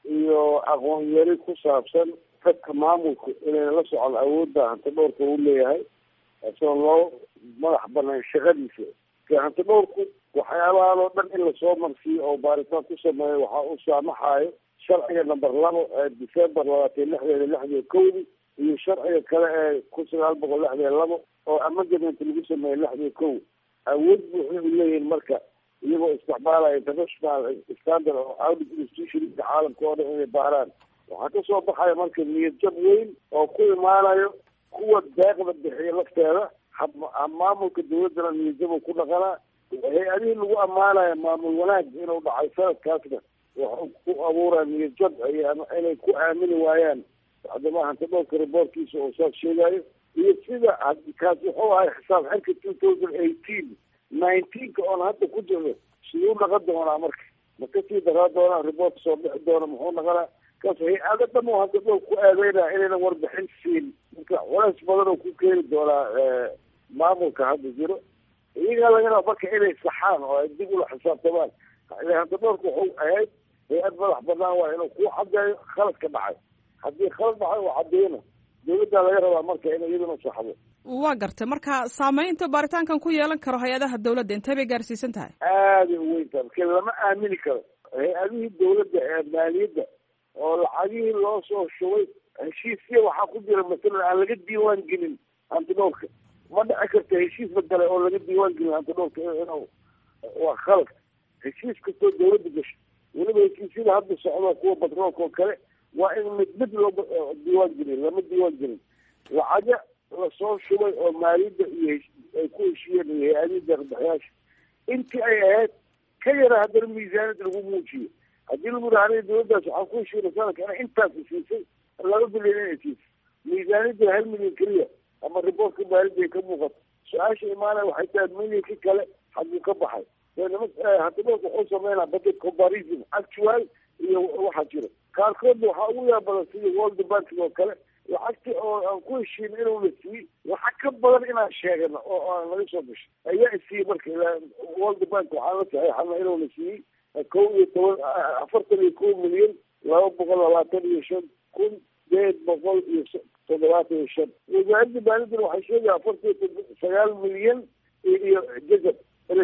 iyo aqoon yari ku saabsan dadka maamulku inayna la socon awoodda hanti dhowrka uu leeyahay isagoo loo madax banaan shaqadiisa ka hanti dhowrku waxyaabahan oo dhan in lasoo marsiiyo oo baaritaan ku sameeyo waxaa u saamaxayo sharciga number labo ee december labaatan lixdeeda lixdiyo kowdi iyo sharciga kale ee kun sagaal boqol lixdiyo labo oo amendament lagu sameeyey lixdiyo kow awood buuxda u leeyihin marka iyagoo isticmaalaya international standard oo audit institutionka caalamka oo dhan inay baaraan waxaa kasoo baxaya marka niyad jab weyn oo ku imaanayo kuwa deeqda bixiya lafteeda maamulka dawladdana niyad jab ku dhaqanaa hay-adihii lagu ammaanaya maamul wanaag inuu dhacay sanadkaasna waxuu ku abuuraya niyad jab inay ku aamini waayaan hadama hanti dhowrka reportkiisa oo saas sheegayo iyo sida kaas wuxuu ahay xisaab xirka two thousand eighteen nineteenka oon hadda ku jirno siduu dhaqan doonaa marka ma kasii daraa doonaa report soo bixi doona muxuu dhaqanaa kaas hay-ado dhan oo hanti dhowr ku aadeynaya inaynan warbixin siin marka culays badan oo ku keeni doonaa maamulka hadda jiro iyagaa laga raba marka inay saxaan oo ay dib ula xisaabtamaan hanti dhowrka wuxuu ahayd hay-ad madax banaan waa inuu ku cadeeyo khalad ka dhacay haddii khalad dhacay oo cadeyna dawladdaa laga rabaa marka inay iyaduna saxdo waa gartay marka saameynta baaritaankan ku yeelan karo hay-adaha dawladda intee bay gaarsiisan tahay aaday u weyn tahay marka lama aamini karo hay-adihii dawladda ee maaliyadda oo lacagihii loo soo shubay heshiisya waxaa ku jira masalan aan laga diiwaan gelin hanti dhowrka ma dhici karta heshiis badale oo laga diiwaan gelin hanti dhowrka inuu waa khalad heshiis kastoo dawladda gasho weliba heshiisyada hadda socda kuwa batroolka oo kale waa in mid mid loo diiwaan gelin lama diiwaan gelin lacaga lasoo shubay oo maaliyadda iyo ay ku heshiiyeen iyo hay-adihii deeqbixiyaasha intii ay ahayd ka yara haddana miisaaniyad lagu muujiyo haddii lagu rahanay dawladdaas waxaan ku heshiina sanadka ina intaasi siisay laba bilyan inay siisay miisaaniyadda hal milyan keliya ama reportka maaliyadda ay ka muuqato su-aasha imaanaya waxay tahay milyankii kale xaguu ka baxay hanti dhowrka wuxuu sameynaa budget comparison actual iyo waxaa jira qaarkoodna waxaa ugu yaabadan sida world banking oo kale lacagtii oo aan ku heshiina inuu la siiyey lacag ka badan inaan sheegano oo aan laga soo gashay ayaa isiiyey marka world bank waxaa la saxeexana inuu la siiyey kow iyo toban afartan iyo kow milyan laba boqol labaatan iyo shan kun sideed boqol iyo toddobaatan iyo shan wasaaradda maaliyadana waxay sheegaya afartan iyo sagaal milyan iyo jazab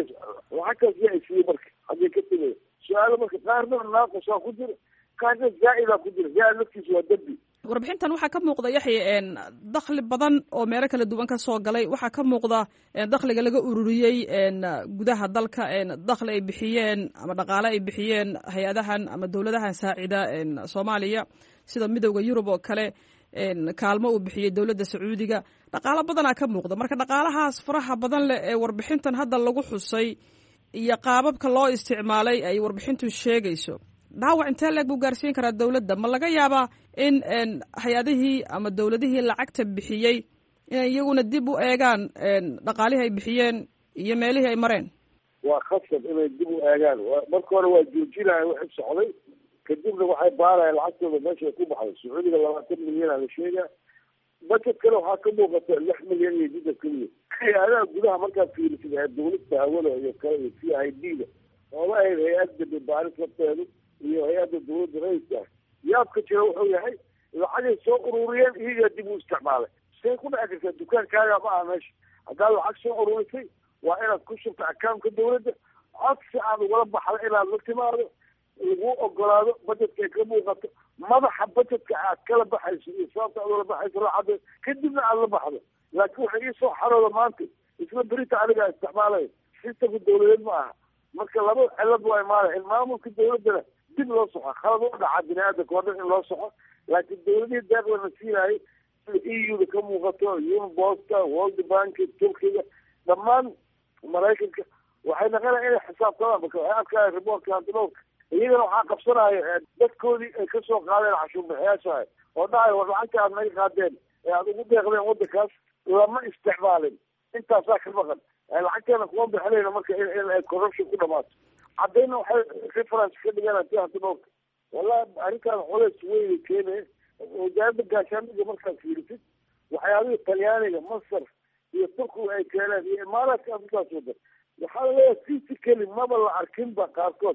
lacag kaas yaa isiiyey marka haddii ka tegaya su-aalo marka qaarna naaqusaa ku jira qaarna zaa-idaa ku jira zaa-id laftiisa waa dembi warbixintan waxaa ka muuqda yaxya dakhli badan oo meelo kala duwan ka soo galay waxaa ka muuqda dakhliga laga ururiyey gudaha dalka dakhli ay bixiyeen ama dhaqaale ay bixiyeen hay-adahan ama dawladahan saacida soomaaliya sida midowda yurub oo kale kaalmo uu bixiyey dawladda sacuudiga dhaqaalo badanaa ka muuqda marka dhaqaalahaas faraha badan leh ee warbixintan hadda lagu xusay iyo qaababka loo isticmaalay ay warbixintu sheegayso dhaawac intee leeg buu gaarsiin karaa dawladda ma laga yaabaa in hay-adihii ama dawladihii lacagta bixiyey inay iyaguna dib u eegaan dhaqaalihii ay bixiyeen iyo meelihii ay mareen waa khasab inay dib u eegaan marka hore waa joojinaya wixii socday kadibna waxay baaraya lacagtooda meesha ay ku baxday sacuudiga labaatan milyan aa la sheegaa budget kale waxaa ka muuqata lix milyan iyo jidda keliya hay-adaha gudaha markaad fiirisid ee dawladda hawada iyo kale iyo c i d da oola ahayd hay-adda baaris lafteedu iyo hay-adda dawladda rayidka ah yaabka jira wuxuu yahay lacagay soo ururiyeen iyagaa dib u isticmaalay say ku dhici kartaa dukaankaaga ma aha meesha haddaad lacag soo ururisay waa inaad ku shubta accountka dawladda codsi aad ugala baxda inaad la timaado lagu ogolaado budgetka ay ka muuqato madaxa budgetka aad kala baxayso iyo sababta aad ula baxayso lacada kadibna aad la baxdo laakiin waxay iisoo xarooda maanta isla berita adigaa isticmaalaya sistamka dawladeed ma aha marka laba cilad waa imaanaya in maamulka dawladdana dib loo soxo khalad u dhaca bini aadamka oo dhan in loo soxo laakiin dawladihii deeqdana siinaayay sida e u da ka muuqato unibosta world bank turkiga dhammaan maraykanka waxay naqanaya inay xisaabtamaan marka waxay arkaya reportka antidhowrka iyagana waxaa qabsanaya dadkoodii ay kasoo qaadeen cashuurbixiyaashaha oo dhahay war lacagta aad naga qaadeen ee aada ugu deeqdeen waddankaas lama isticmaalin intaasaa ka maqan lacagteena kuma bixinayna marka in ay corruption ku dhamaato caddayna waxay reference ka dhigaan ti antidhowrka wallahi arrinkaan culays weyn keenaya wasaaradda gaashaandhiga markaad fiirisid waxyaabihii talyaaniga masar iyo turkiga ay keeneen iyo imaaraadka afrikaas wadan waxaa laleeyahay physically maba la arkinba qaarkood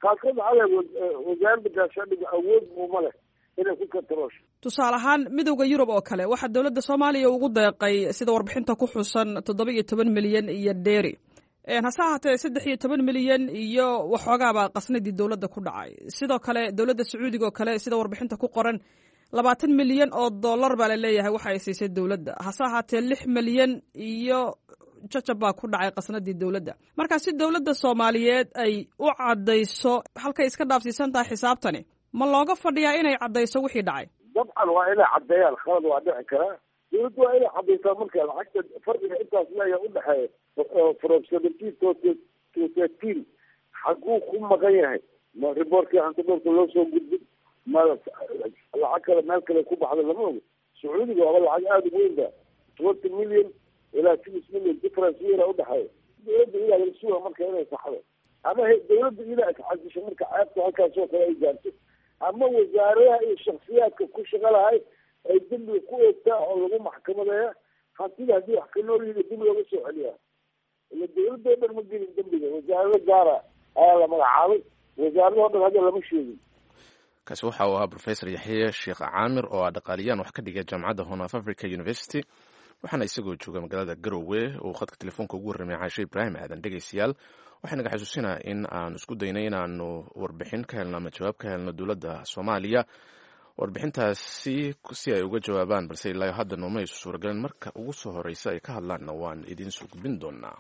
qaarkood waxaa le wasaaradda gaashaandhiga awood muuma leh inay ku kantaroosho. tusaale ahaan midowda yurub oo kale waxaa dowladda soomaaliya ugu deeqay sida warbixinta ku xusan toddoba iyo toban milyan iyo dheeri hase ahaatee saddex iyo toban milyan iyo waxoogaaba qasnadii dowladda ku dhacay. sidoo kale dowladda sacuudiga oo kale sida warbixinta ku qoran labaatan milyan oo dollar baa la leeyahay waxa ay siisay dowladda, hase ahaatee lix milyan iyo jajab baa ku dhacay qasnadii dowladda. marka si dowladda soomaaliyeed ay u caddayso halkay iska dhaafsiisan tahay xisaabtani, ma looga fadhiyaa inay caddayso wixii dhacay? dabcan waa inay caddeeyaan, khalad waa dhici karaa. dowladda waa inay caddaysaa marka lacagta farqiga intaas leeya udhexeeya from seventeen to thirteen xaguu ku maqan yahay, ma riboortkii hantidhowrka loo soo gudbin, ma lacag kale meel kale ku baxda lama ogo. sacuudiga waaba lacag aada u weyn ba twenty million ilaa six million difference weynaa udhexeeya. dowladda idaa laga suga marka inay saxdo, ama dowladda idaa iscadisho marka ceebta halkaasoo kale ay gaarto, ama wasaaradaha iyo shaksiyaadka ku shaqa lahay ay dembiga ku eegtaa oo lagu maxkamadeeya. hantida haddii wax ka nool yihi dib looga soo celiyaa. ila dowladoo dhan ma gelin dembiga, wasaarado gaara ayaa la magacaabay, wasaaradoo dhan hadda lama sheegin. kaasi waxa uu ahaa professor yaxye sheekh caamir oo ah dhaqaaliyaan wax ka dhigay jaamacadda horn of africa university, waxaana isagoo jooga magaalada garowe uu khadka telefoonka ugu warramay caashe ibraahim aadan. dhegeystayaal waxaa naga xasuusinaa in aan isku daynay inaanu warbixin ka helno ama jawaab ka helno dowladda soomaaliya. warbixintaasi si ay uga jawaabaan, balse ilaa hadda nooma aysu suuragalin. marka ugu soo horeysa ay ka hadlaanna waan idiin soo gudbin doonaa.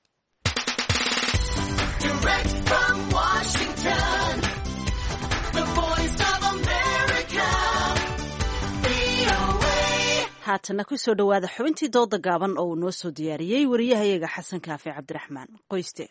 haatana ku soo dhowaada xubintii dooda gaaban oo uu noo soo diyaariyey wariyahayaga xasan kaafi cabdiraxmaan qoyste.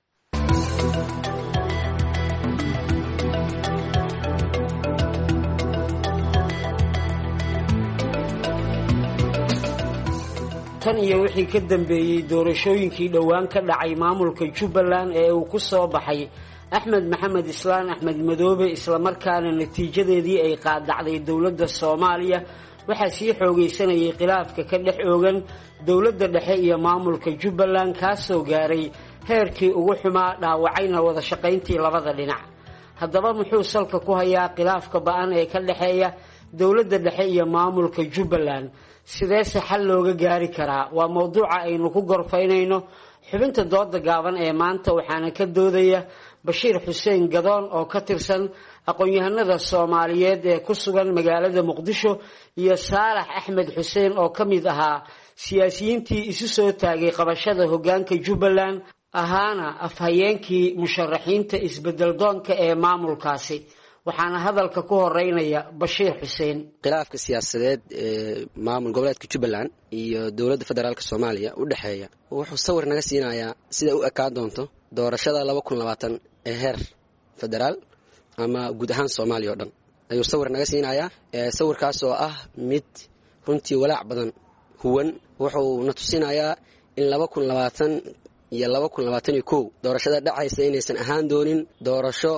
tan iyo wixii ka dambeeyey doorashooyinkii dhowaan ka dhacay maamulka Jubbaland ee uu ku soo baxay Axmed Maxamed Islaan Axmed Madoobe, islamarkaana natiijadeedii ay qaadacday dowladda Soomaaliya, waxaa sii xoogaysanayay khilaafka ka dhex oogan dowladda dhexe iyo maamulka Jubbaland, kaasoo gaaray heerkii ugu xumaa, dhaawacayna wada shaqayntii labada dhinac. haddaba muxuu salka ku hayaa khilaafka ba'an ee ka dhexeeya dowladda dhexe iyo maamulka Jubbaland? sideese xal looga gaari karaa? waa mowduuca aynu ku gorfaynayno xubinta dooda gaaban ee maanta, waxaana ka doodaya Bashiir Xuseen Gadoon oo ka tirsan aqoon-yahanada Soomaaliyeed ee ku sugan magaalada Muqdisho, iyo Saalax Axmed Xuseen oo ka mid ahaa siyaasiyiintii isu soo taagay qabashada hoggaanka Jubbaland, ahaana afhayeenkii musharaxiinta isbedel doonka ee maamulkaasi. waxaana hadalka ku horeynaya Bashiir Xuseen. khilaafka siyaasadeed ee maamul goboleedka Jubbaland iyo dowladda federaalka Soomaaliya u dhaxeeya wuxuu sawir naga siinayaa sida u ekaan doonto doorashada laba kun iyo labaatan ee heer federaal ama guud ahaan Soomaaliya oo dhan. ayuu sawir naga siinayaa ee sawirkaas oo ah mid runtii walaac badan huwan. wuxuu na tusinayaa in laba kun iyo labaatan iyo laba kun iyo labaatan iyo kow doorashada dhacaysa inaysan ahaan doonin doorasho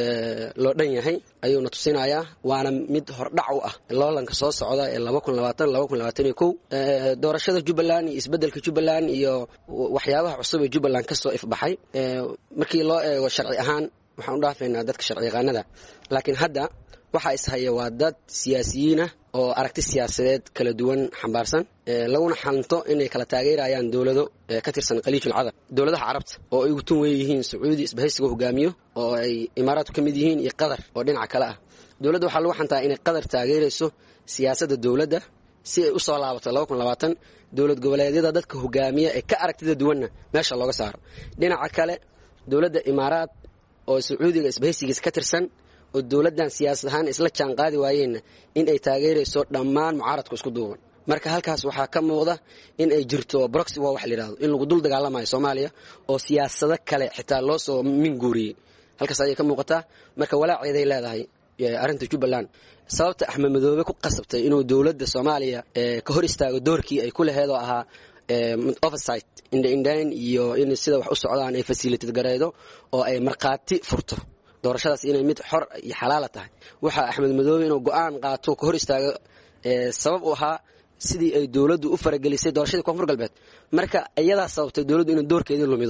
loo dhan yahay, ayuu na tusinayaa. waana mid hordhac u ah loolanka soo socda ee laba kun iyo labaatan laba kun iyo labaatan iyo kow doorashada Jubbaland iyo isbedelka Jubbaland iyo waxyaabaha cusub ee Jubbaland ka soo ifbaxay. markii loo eego sharci ahaan waxaan u dhaafaynaa dadka sharci yaqaanada, laakiin hadda waxa is haya waa dad siyaasiyiin ah oo aragti siyaasadeed kala duwan xambaarsan, laguna xanto inay kala taageerayaan dowlado ka tirsan qaliijul cadab, dowladaha carabta oo ay ugu tun weyn yihiin Sacuudi isbahaysiga hogaamiyo oo ay imaaraadku ka mid yihiin, iyo Qatar oo dhinaca kale ah. dowladda waxaa lagu xantaa inay Qatar taageerayso siyaasadda dowladda si ay u soo laabato laba kun iyo labaatan dowlad goboleedyada dadka hogaamiya ee ka aragtida duwanna meesha looga saaro. dhinaca kale dowladda imaaraad oo Sacuudiga isbahaysigiisa ka tirsan oo dowladdan siyaasad ahaan isla jaan qaadi waayeen in ay taageerayso dhammaan mucaaradku isku duuban. marka halkaas waxaa ka muuqda in ay jirto proxy war wax la yiraahdo, in lagu dul dagaalamayo Soomaaliya oo siyaasado kale xitaa loo soo minguuriyay. halkaas ayay ka muuqataa. marka walaaceeday leedahay arrinta Jubbaland. sababta Axmed Madoobe ku qasabtay inuu dowladda Soomaaliya ka hor istaago doorkii ay ku lahayd oo ahaa oversight indha-indhayn iyo in sida wax u socdaan ay facilitate gareedo oo ay markhaati furto doorashadaas inay mid xor iyo xalaal tahay. waxa Axmed Madoobe inuu go'aan qaato ka hor istaago ee sabab u ahaa sidii ay dowladdu u faragelisay doorashada Koonfur Galbeed. marka ayadaa sababtay dowladdu inay doorkeedii lumido.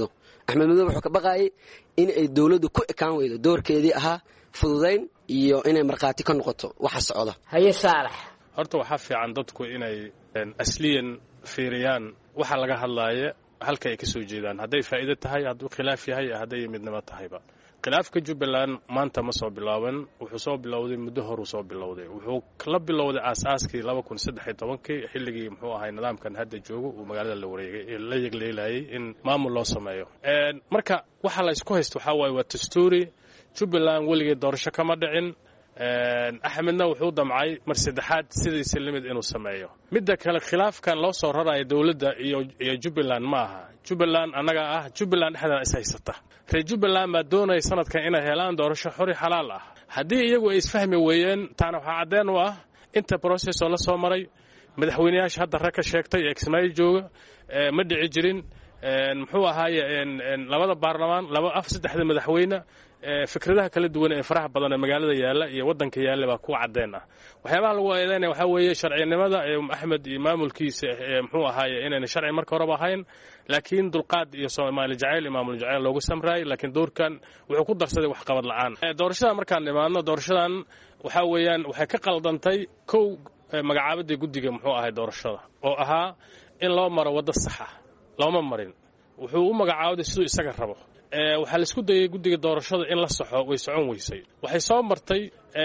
axmed madoobe wuxuu ka baqaayay in ay dowladdu ku ekaan weydo doorkeedii ahaa fududayn iyo inay markhaati ka noqoto waxa socda. haye saalax, horta waxaa fiican dadku inay asliyan fiiriyaan waxa laga hadlaaya halka ay ka soo jeedaan, hadday faa'iido tahay, hadduu khilaaf yahay, hadday midnimo tahayba. khilaafka Jubbaland maanta ma soo bilaaban, wuxuu soo bilowday muddo hor uu soo bilowday. wuxuu kala bilowday aasaaskii laba kun saddex iyo tobankii xilligii muxuu ahay nidaamkan hadda joogo uu magaalada la wareegay ee la yegleelayay in maamul loo sameeyo. marka waxa la isku haysto waxaa waaye waa dastuuri. Jubbaland weligii doorasho kama dhicin. axmedna wuxuu damcay mar saddexaad sidiisa limid inuu sameeyo. midda kale khilaafkan loo soo rarayo dowladda iyo iyo Jubbaland ma aha. Jubbaland anaga ah Jubbaland dhexdeeda is haysata. reer Jubbaland ma doonay sanadkan inay helaan doorasho xor iyo xalaal ah. haddii iyagu ay isfahmi weeyeen taana waxaa cadeen u ah inta process oo la soo maray madaxweynayaasha hadda rag ka sheegtay ee Kismaayo jooga ma dhici jirin. muxuu ahaaye labada baarlamaan laba af saddexda madaxweyne fikradaha kala duwan ee faraha badan ee magaalada yaala iyo wadanka yaala baa ku cadeen ah. waxyaabaha lagu eedeynaya waxaa weeye sharcinimada ee Axmed iyo maamulkiisa muxuu ahaaye inayna sharci marka horeba ahayn, laakiin dulqaad iyo Soomaali jacayl iyo maamul jacayl loogu samraayay, laakiin doorkan wuxuu ku darsaday wax qabad la'aan. doorashada markaan nimaadno doorashadan waxaa weeyaan waxay ka qaldantay kow magacaabadii guddiga muxuu ahay doorashada oo ahaa in loo maro waddo sax ah looma marin. wuxuu u magacaabay siduu isaga rabo. waxaa la isku dayay guddiga doorashada in la saxo way socon weysay. waxay soo martay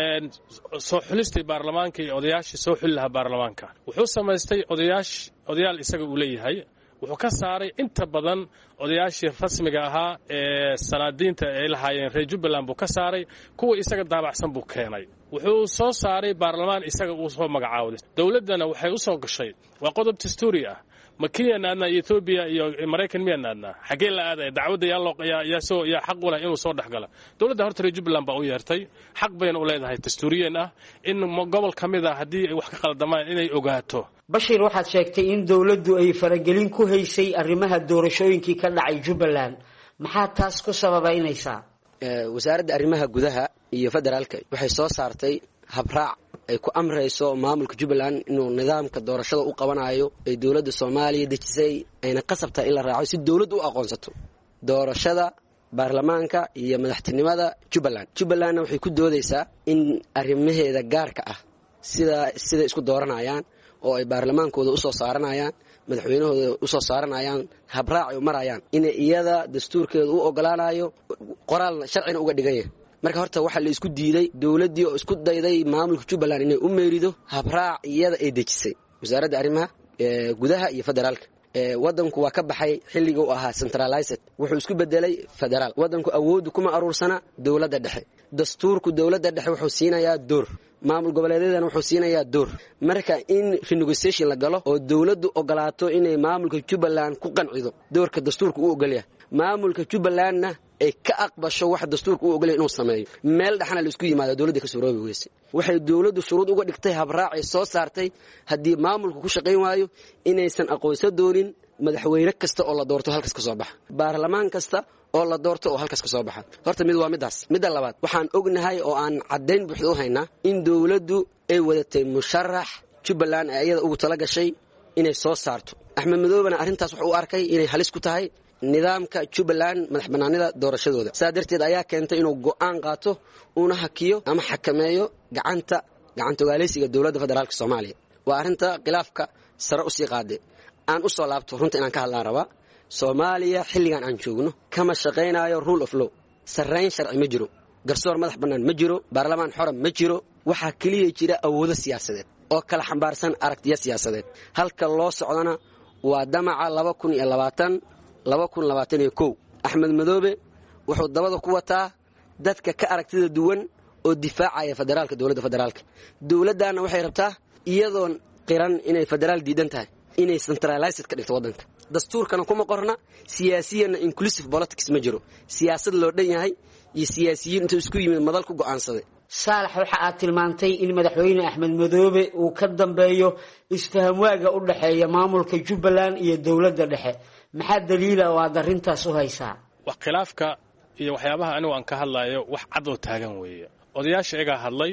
soo xulistay baarlamaanka iyo odayaashii soo xuli lahaa baarlamaanka. wuxuu samaystay odayaash odayaal isaga uu leeyahay. wuxuu ka saaray inta badan odayaashii rasmiga ahaa ee sanaadiinta ay lahaayeen reer Jubbaland buu ka saaray, kuwa isaga daabacsan buu keenay. wuxuu soo saaray baarlamaan isaga uu soo magacaabay. dowladdana waxay u soo gashay waa qodob dastuuri ah. makiyan aadna Ethiopia iyo Mareykan miyan aadna xagee la aaday dacwadda yaa loo yaa soo yaa xaq u leh inuu soo dhaxgala. dowladda horta reer Jubbaland baa u yeertay, xaq bayna u leedahay dastuuriyan ah in gobol kamid ah haddii ay wax ka qaldamaan inay ogaato. Bashir, waxaad sheegtay in dowladdu ay faragelin ku haysay arrimaha doorashooyinkii ka dhacay Jubbaland. maxaa taas ku sababaynaysaa? wasaaradda arrimaha gudaha iyo federaalka waxay soo saartay habraac ay ku amrayso maamulka Jubbaland inuu nidaamka doorashada u qabanayo ay dowladda Soomaaliya dejisay ayna qasabtaa in la raaco si dowladdu u aqoonsato doorashada baarlamaanka iyo madaxtinimada Jubbaland. Jubbaland waxay ku doodaysaa in arrimaheeda gaarka ah sida sida isku dooranayaan oo ay baarlamaankooda u soo saaranayaan madaxweynahooda u soo saaranayaan habraac ay marayaan in iyada dastuurkeedu u ogolaanayo qoraal sharcina uga dhigan yahay. marka horta waxa la isku diiday dawladii oo isku dayday maamulka Jubbaland inay u meerido habraac iyada ay dejisay wasaaradda arrimaha gudaha iyo federaalka. wadanku waa ka baxay xilliga uu ahaa centralized, wuxuu isku bedelay federaal. wadanku awood kuma aruursana dawladda dhexe. dastuurku dawladda dhexe wuxuu siinayaa door, maamul goboleedyadana wuxuu siinayaa door. marka in renegotiation la galo oo dawladdu ogolaato inay maamulka Jubbaland ku qancido doorka dastuurku uu ogol yahay, maamulka Jubbalandna ay ka aqbasho wax dastuurku uu ogol yahay inuu sameeyo, meel dhaxna la isku yimaado dawladda ka soo roobi weysay. waxay dawladdu shuruud uga dhigtay habraac ay soo saartay haddii maamulku ku shaqayn waayo inaysan aqoonsan doonin madaxweyne kasta oo la doorto halkaas ka soo baxa, baarlamaan kasta oo la doorto oo halkaas ka soo baxa. horta mid waa midaas. midda labaad waxaan ognahay oo aan caddayn buuxda u haynaa in dawladdu ay wadatay musharax Jubbaland ay iyada ugu tala gashay inay soo saarto. Axmed Madoobena arrintaas wuxuu u arkay inay halis ku tahay nidaamka Jubbaland madax banaanida doorashadooda. saa darteed ayaa keentay inuu go'aan qaato una hakiyo ama xakameeyo gacanta gacanta ogaaleysiga dawladda federaalka Soomaaliya. waa arrinta khilaafka sare u sii qaaday. aan u soo laabto runta inaan ka hadlaan rabaa. Soomaaliya xilligan aan joogno kama shaqaynayo rule of law, sarreyn sharci ma jiro, garsoor madax bannaan ma jiro, baarlamaan xora ma jiro. waxaa kaliya jira awoodo siyaasadeed oo kala xambaarsan aragtiyo siyaasadeed. halka loo socdana waa damaca laba kun iyo labaatan laba kun labaatan iyo kow. Axmed Madoobe wuxuu dabada ku wataa dadka ka aragtida duwan oo difaacaya federaalka dawladda federaalka. dawladdaana waxay rabtaa iyadoon qiran inay federaal diidan tahay inay centralized ka dhigto wadanka. dastuurkana kuma qorna, siyaasiyana inclusive politics ma jiro, siyaasad loo dhan yahay iyo siyaasiyiin inta isku yimid madal ku go'aansaday. saalax, waxa aad tilmaantay in madaxweyne Axmed Madoobe uu ka dambeeyo isfaham waaga u dhaxeeya maamulka Jubbaland iyo dawladda dhexe. maxaa daliila oo aad arrintaas u haysaa? wax khilaafka iyo waxyaabaha anigu aan ka hadlayo wax cad oo taagan weeye. odayaasha iyaga hadlay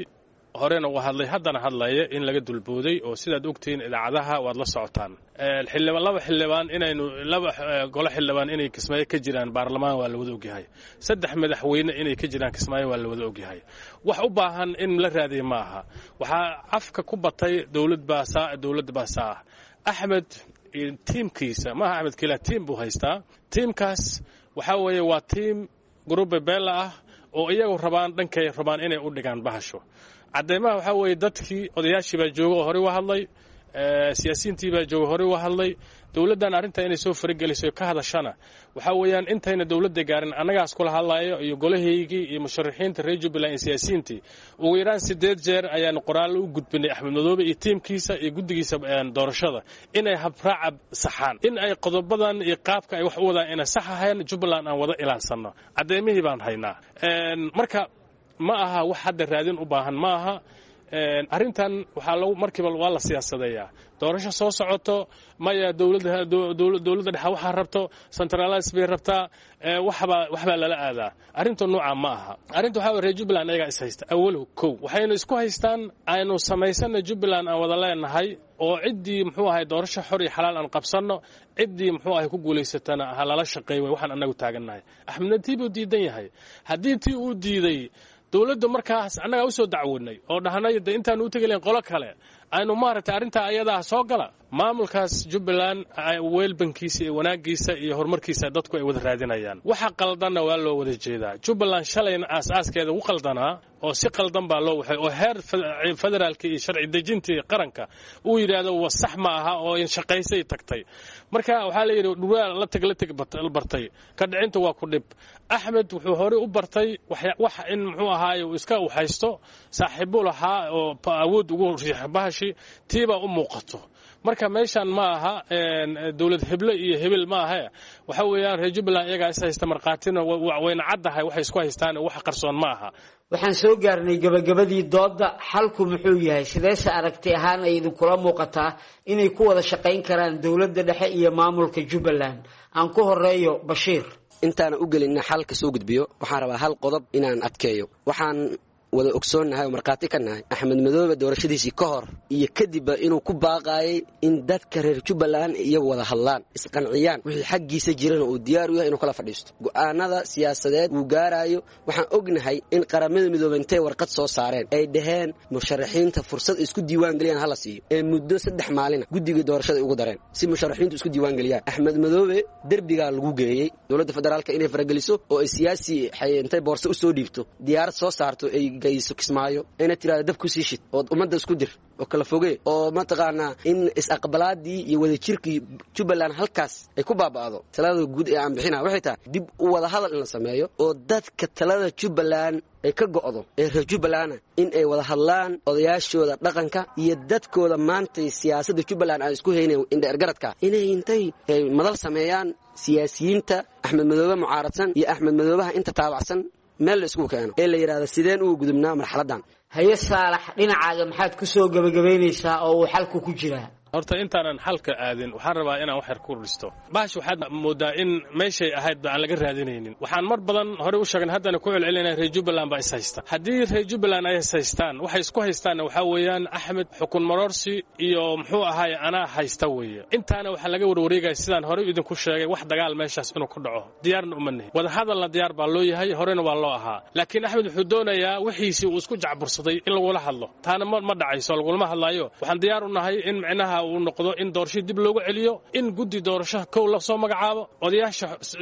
horena uu hadlay haddana hadlaya in laga dulbooday oo sidaad ogtihiin idaacadaha waad la socotaan xildhibaan laba xildhibaan inaynu laba golo xildhibaan inay kismaayo ka jiraan baarlamaan waa la wada ogyahay saddex madaxweyne inay ka jiraan kismaayo waa la wada ogyahay wax u baahan in la raadiyo ma aha waxaa afka ku batay dowlad baasaa dowladda baasaa axmed tiimkiisa maaha axmed kila tiim buu haystaa tiimkaas waxaa weeye waa tiim gruube beela ah oo iyagu rabaan dhankay rabaan inay u dhigaan bahasho cadeymaha waxaa weeye dadkii odayaashii baa jooga oo horey u hadlay siyaasiyiintii baa jooga horey u hadlay dowladdan arrinta inay soo farageliso ka hadashana waxaa weeyaan intayna dowladda gaarin annagaas kula hadlayo iyo golahaygii iyo musharaxiinta reer jubbaland iyo siyaasiyiintii ugu yaraan siddeed jeer ayaanu qoraallo u gudbinay axmed madoobe iyo tiimkiisa iyo guddigiisa doorashada inay habraaca saxaan in ay qodobadan iyo qaabka ay wax u wadaan inay sax ahayn jubbaland aan wada ilaalsanno caddeymihii baan haynaa marka ma aha wax hadda raadin u baahan ma aha arrintan waxaa lagu markiiba waa la siyaasadeeyaa doorasho soo socoto maya dowladda dowladda dhexe waxaa rabto centralize bay rabtaa waxbaa waxbaa lala aadaa arrinta nooca ma aha arrinta waxaa reer jubbaland ayagaa is haysta awalow kow waxaynu isku haystaan aynu samaysana jubbaland aan wada leenahay oo ciddii muxuu ahay doorasho xor iyo xalaal aan qabsanno ciddii muxuu ahay ku guulaysatana ha lala shaqeey way waxaan annagu taagannahay axmedna tii buu diidan yahay haddii tii uu diiday dowladda markaas annagaa u soo dacwoodnay oo dhahnay de intaan u tegi lahayn qolo kale aynu maaragtay arrintaa ayadaa soo gala maamulkaas jubbaland weelbankiisa iyo wanaaggiisa iyo horumarkiisa dadku ay wada raadinayaan waxa qaldanna waa loo wada jeedaa jubbaland shalayna aas-aaskeeda u qaldanaa oo si qaldan baa loo waxay oo heer federaalka iyo sharci dejintii qaranka uu yidhaahdo wa sax ma aha oo in shaqaysay tagtay marka waxaa la yidhi dhuraa la teg la teg bartay ka dhicinta waa ku dhib axmed wuxuu horey u bartay wax in muxuu ahaaye uu iska u haysto saaxiibu lahaa oo awood ugu riixa bahashi tiibaa u muuqato marka meeshan ma aha dowlad heble iyo hebel ma aha waxa weeyaan reer jubbaland iyagaa is haysta markhaatina wayna caddahay waxay isku haystaan wax qarsoon ma aha waxaan soo gaarnay gabagabadii doodda xalku muxuu yahay sideese aragti ahaan ay idinkula muuqataa inay ku wada shaqayn karaan dowladda dhexe iyo maamulka jubbaland aan ku horeeyo bashiir intaana u gelina xalka soo gudbiyo waxaan rabaa hal qodob inaan adkeeyo waxaan wada ogsoonnahay oo markhaati ka nahay axmed madoobe doorashadiisii ka hor iyo kadibba inuu ku baaqaayay in dadka reer jubbaland iyagu wada hadlaan isqanciyaan wixii xaggiisa jirana uu diyaar u yahay inuu kala fadhiisto go'aanada siyaasadeed uu gaaraayo waxaan ognahay in qaramada midoobe intay warqad soo saareen ay dhaheen musharaxiinta fursad isku diiwaan geliyaan hala siiyo ee muddo saddex maalina guddiga doorashada ugu dareen si musharaxiintu isku diiwaan geliyaan axmed madoobe derbigaa lagu geeyey dowladda federaalka inay farageliso oo ay siyaasi intay boorso u soo dhiibto diyaarad soo saarto ay gayso kismaayo ina tiraada dab ku sii shid oo ummadda isku dir oo kala fogee oo mataqaanaa in is-aqbalaadii iyo wadajirkii jubbaland halkaas ay ku baaba'do talada guud ee aan bixina waxay tahay dib u wada hadal in la sameeyo oo dadka talada jubbaland ay ka go'do ee reer jubbalandna in ay wada hadlaan odayaashooda dhaqanka iyo dadkooda maantay siyaasadda jubbaland aan isku haynayn indha ergaradka inay intay madal sameeyaan siyaasiyiinta axmed madoobe mucaaradsan iyo axmed madoobaha inta taabacsan meel la isku keeno ee la yiraahdo sideen uu gudubnaa marxaladan haye saalax dhinacaaga maxaad ku soo gabagabaynaysaa oo uu xalku ku jiraa horta intaanan xalka aadin waxaan rabaa inaan wax yar ku dhisto baash waxaad moodaa in meeshay ahayd ba aan laga raadinaynin waxaan mar badan hore u sheegnay haddana ku celcelinaa reer jubbaland baa is haysta haddii reer jubbaland ay is haystaan waxay isku haystaanna waxaa weeyaan axmed xukun maroorsi iyo muxuu ahaaye anaa haysta weeye intaana waxaa laga warwareegaya sidaan horey idinku sheegay wax dagaal meeshaas inuu ku dhaco diyaarna uma nihin wadahadalna diyaar baa loo yahay horena waa loo ahaa laakiin axmed wuxuu doonayaa wixiisii uu isku jacbursaday in lagula hadlo taana ma dhacayso lagulama hadlaayo waxaan diyaar u nahay in micnaha uu noqdo in doorasho dib loogu celiyo in guddi doorasho kow la soo magacaabo odayaasha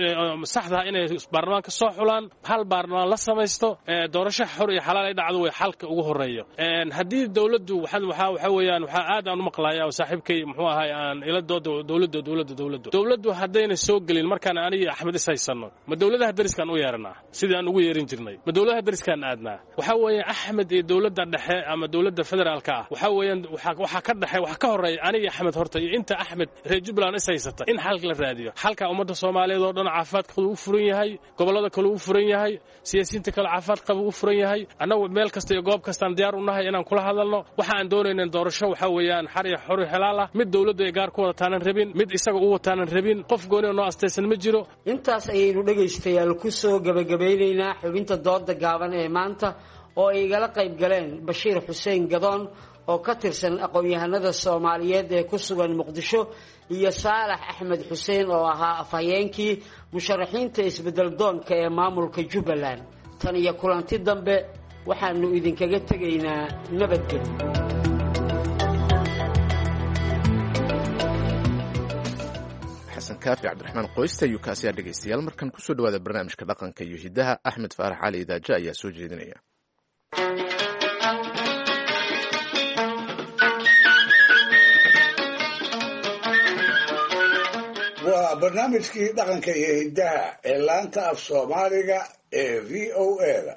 saxda inay baarlamaanka soo xulaan hal baarlamaan la samaysto doorasho xor iyo xalaal ay dhacdo way xalka ugu horeeyo haddii dowladdu waxa waxa weeyaan waxa aad aan u maqlayaa saaxiibkay muxuu ahay aan ila doodo dowladda dowladda dowladda dowladdu haddayna soo gelin markaan aniga axmed is haysano ma dowladaha dariskan u yeeranaa sidii aan ugu yeerin jirnay ma dowladaha dariskan aadnaa waxa weeye axmed iyo dowladda dhexe ama dowladda federaalka ah waxa weeyaan waxa ka dhaxay waxa ka horeeya aniga axmed horta iyo inta axmed reer jubbaland is haysata in xalka la raadiyo xalka ummadda soomaaliyeed oo dhan caafimaadkooda u furan yahay gobollada kale u furan yahay siyaasiyiinta kale caafimaad qaba u furan yahay annagu meel kasta iyo goob kastaan diyaar u nahay inaan kula hadalno waxa aan doonayna doorasho waxa weeyaan xar iyo xor iyo xalaal ah mid dowladda ay gaar ku wadataanan rabin mid isaga u wataanan rabin qof gooni oo noo astaysan ma jiro intaas ayaynu dhegaystayaal ku soo gabagabaynaynaa xubinta dooda gaaban ee maanta oo ay igala qayb galeen bashiir xuseen gadoon oo ka tirsan aqoon-yahanada soomaaliyeed ee ku sugan muqdisho iyo saalax axmed xuseen oo ahaa afhayeenkii musharaxiinta isbedel doonka ee maamulka jubbaland tan iyo kulanti dambe waxaanu idinkaga tegaynaa nabadgelyo. xasan kaafi cabdiraxmaan qoysta ayuu kaasiyaa dhegaystayaal markan kusoo dhawaada barnaamijka dhaqanka iyo hiddaha axmed faarax cali idaaja ayaa soo jeedinaya. waa barnaamijkii dhaqanka iyo hiddaha ee laanta af soomaaliga ee v o a-da.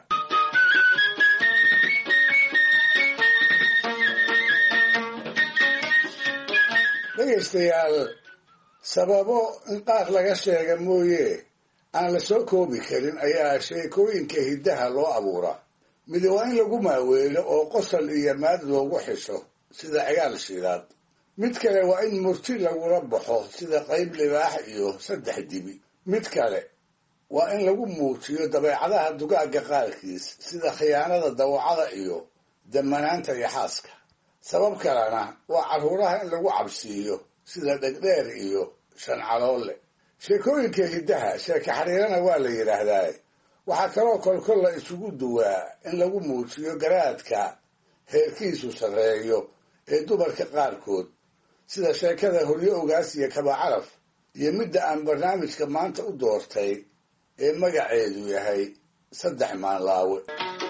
dhegaystayaal, sababo in qaar laga sheega mooye aan la soo koobi karin ayaa sheekooyinka hiddaha loo abuuraa. midi waa in lagu maaweelo oo qosol iyo maad loogu xisho sida cigaal shidaad. mid kale waa in murti lagula baxo sida qayb libaax iyo saddex dibi. mid kale waa in lagu muujiyo dabeecadaha dugaagga qaarkiis sida khiyaanada dawacada iyo damanaanta iyo xaaska. sabab kalena waa carruuraha in lagu cabsiiyo sida dhegdheer iyo shancaloole. sheekooyinka hiddaha sheeka xariirana waa la yidhaahdaa. waxaa kaloo kolkol la isugu duwaa in lagu muujiyo garaadka heerkiisu sarreeyo ee dumarka qaarkood sida sheekada horyo ogaas iyo kaba caraf iyo midda aan barnaamijka maanta u doortay ee magaceedu yahay saddex maanlaawe.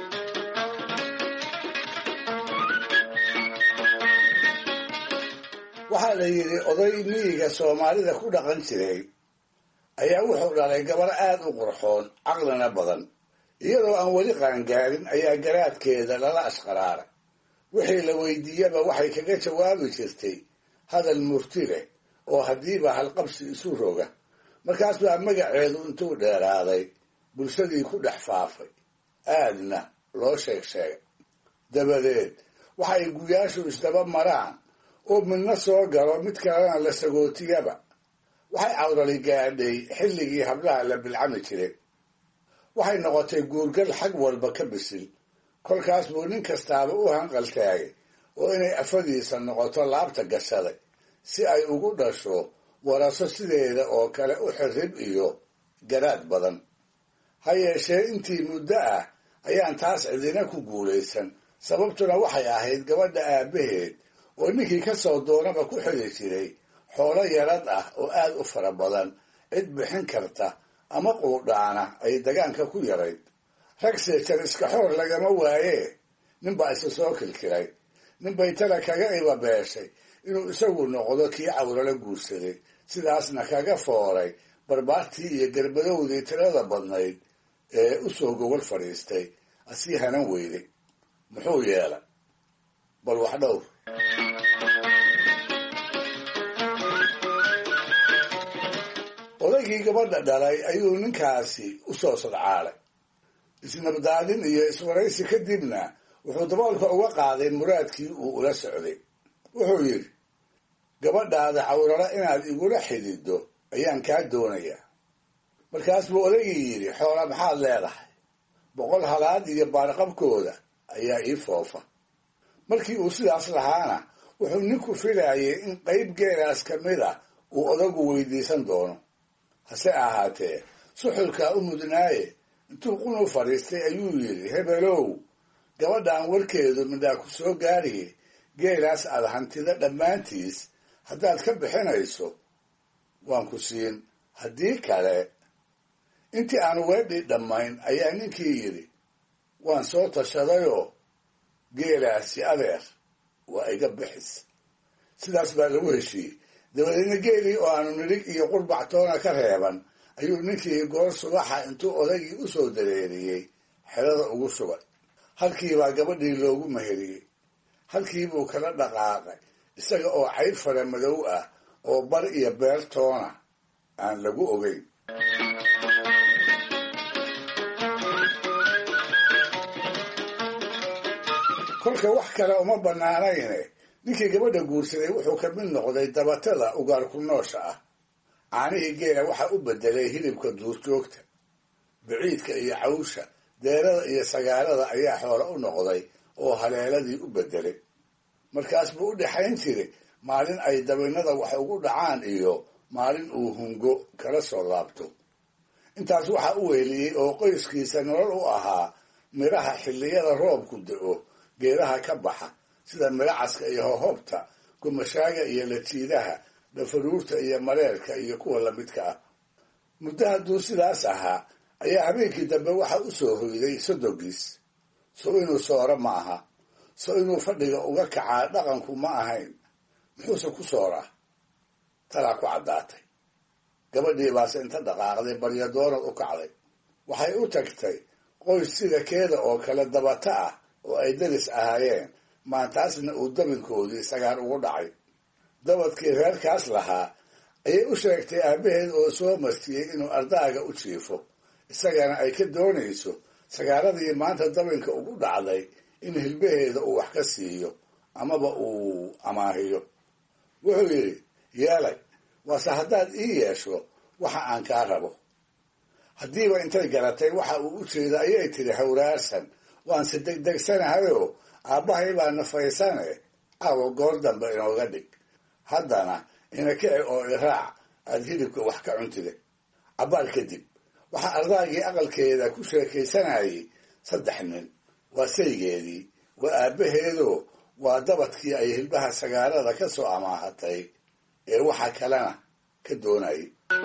waxaa la yidhi oday miyiga soomaalida ku dhaqan jiray ayaa wuxuu dhalay gabar aad u qurxoon caqlina badan. iyadoo aan weli qaangaarin ayaa garaadkeeda lala ashqaraaray. wixii la weydiiyaba waxay kaga jawaabi jirtay hadal murti leh oo haddiiba halqabsi isu roga. markaas baa magaceedu intuu dheeraaday bulshadii ku dhex faafay aadna loo sheeg sheegay. dabadeed waxay guyaashu isdaba maraan oo midna soo galo mid kalena la sagootiyaba. waxay cawrali gaadhay xilligii hablaha la bilcami jiray. waxay noqotay guurgal xag walba ka bisil. kolkaas buu nin kastaaba u hanqaltaagay oo inay afadiisa noqoto laabta gashaday si ay ugu dhasho waraso sideeda oo kale u xirrib iyo garaad badan. ha yeeshee intii muddo ah ayaan taas cidina ku guulaysan. sababtuna waxay ahayd gabadha aabbaheed oo ninkii ka soo doonaba ku xili jiray xoolo yarad ah oo aad u fara badan. cid bixin karta ama quudhaana ay dagaanka ku yarayd. rag seejar iska xoor lagama waayee ninbaa isa soo kilkiray. ninbay tala kaga iba beeshay inuu isagu noqdo kii cawrala guursaday, sidaasna kaga fooray barbaartii iyo garbadowdii tirada badnayd ee u soo gogol fadhiistay asii hanan weyday. muxuu yeelay? bal wax dhowr. odaygii gabadha dhalay ayuu ninkaasi u soo sadcaalay. isnabdaadin iyo iswaraysi kadibna wuxuu daboolka uga qaaday muraadkii uu ula socday. wuxuu yidhi, gabadhaada cawrala inaad igula xididdo ayaan kaa doonayaa. markaas buu odaygii yidhi, xoola maxaad leedahay? boqol halaad iyo baarqabkooda ayaa ii foofa. markii uu sidaas lahaana wuxuu ninku filayay in qayb geelaas ka mid a uu odagu weydiisan doono. hase ahaatee suxulkaa u mudnaaye intuu qunu fadhiistay ayuu yidhi, hebelow, gabadhaan warkeedu midhaa ku soo gaariye geelaas aad hantida dhammaantiis haddaad ka bixinayso waan ku siin. haddii kale. intii aan weedhii dhammayn ayaa ninkii yidhi, waan soo tashadayoo geelaasi adeer waa iga bixis. sidaas baa lagu heshiiyey. dabadeedna geelii oo aanu nidhig iyo qurbac toona ka reeban ayuu ninkii goor subaxa intuu odaygii u soo dareeriyey xerada ugu shubay. halkiibaa gabadhii loogu meheriyey. halkiibuu kala dhaqaaqay isaga oo cayr fara madow ah oo bar iyo beer toona aan lagu ogeyn. kolka wax kale uma bannaanayne ninkii gabadha guursaday wuxuu ka mid noqday dabatada ugaarku noosha ah. caanihii geela waxaa u bedelay hilibka duurjoogta. biciidka iyo cawsha deerada iyo sagaalada ayaa xoolo u noqday oo haleeladii u beddelay. markaas buu u dhexayn jiray maalin ay dabinnada wax ugu dhacaan iyo maalin uu hungo kala soo laabto. intaas waxaa u weeliyey oo qoyskiisa nolol u ahaa midhaha xilliyada roobku da'o geedaha ka baxa sida midhacaska iyo hohobta, gumashaaga iyo lajiidaha, dhafaruurta iyo mareerka iyo kuwa lamidka ah. muddo hadduu sidaas ahaa ayaa habeenkii dambe waxaa u soo hoyday sodogiis. so inuu sooro ma aha, so inuu fadhiga uga kacaa dhaqanku ma ahayn. muxuuse ku sooraa? talaa ku caddaatay. gabadhii baase inta dhaqaaqday baryadoonad u kacday. waxay u tagtay qoys sida keeda oo kale dabata ah oo ay daris ahaayeen, maantaasna uu dabinkoodii sagaar ugu dhacay. dabadkii reerkaas lahaa ayay u sheegtay aabbaheed oo soo martiyey inuu ardaaga u jiifo, isagana ay ka doonayso sagaaradii maanta dabinka ugu dhacday in hilbaheeda uu wax ka siiyo amaba uu amaahiyo. wuxuu yidhi, yeelay, waase haddaad ii yeesho waxa aan kaa rabo. haddiiba intay garatay waxa uu u jeeda ayay tidhi hawraarsan, waanse degdegsanahayoo aabbahay baa nafaysane caawo goor dambe inooga dhig. haddana ina kici oo iraac aad hilibka wax ka cuntide. cabbaar kadib waxaa ardaagii aqalkeeda ku sheekaysanayay saddex nin. waa saygeedii, waa aabbaheedoo waa dabadkii ay hilbaha sagaarada ka soo amaahatay ee waxa kalena ka doonayay.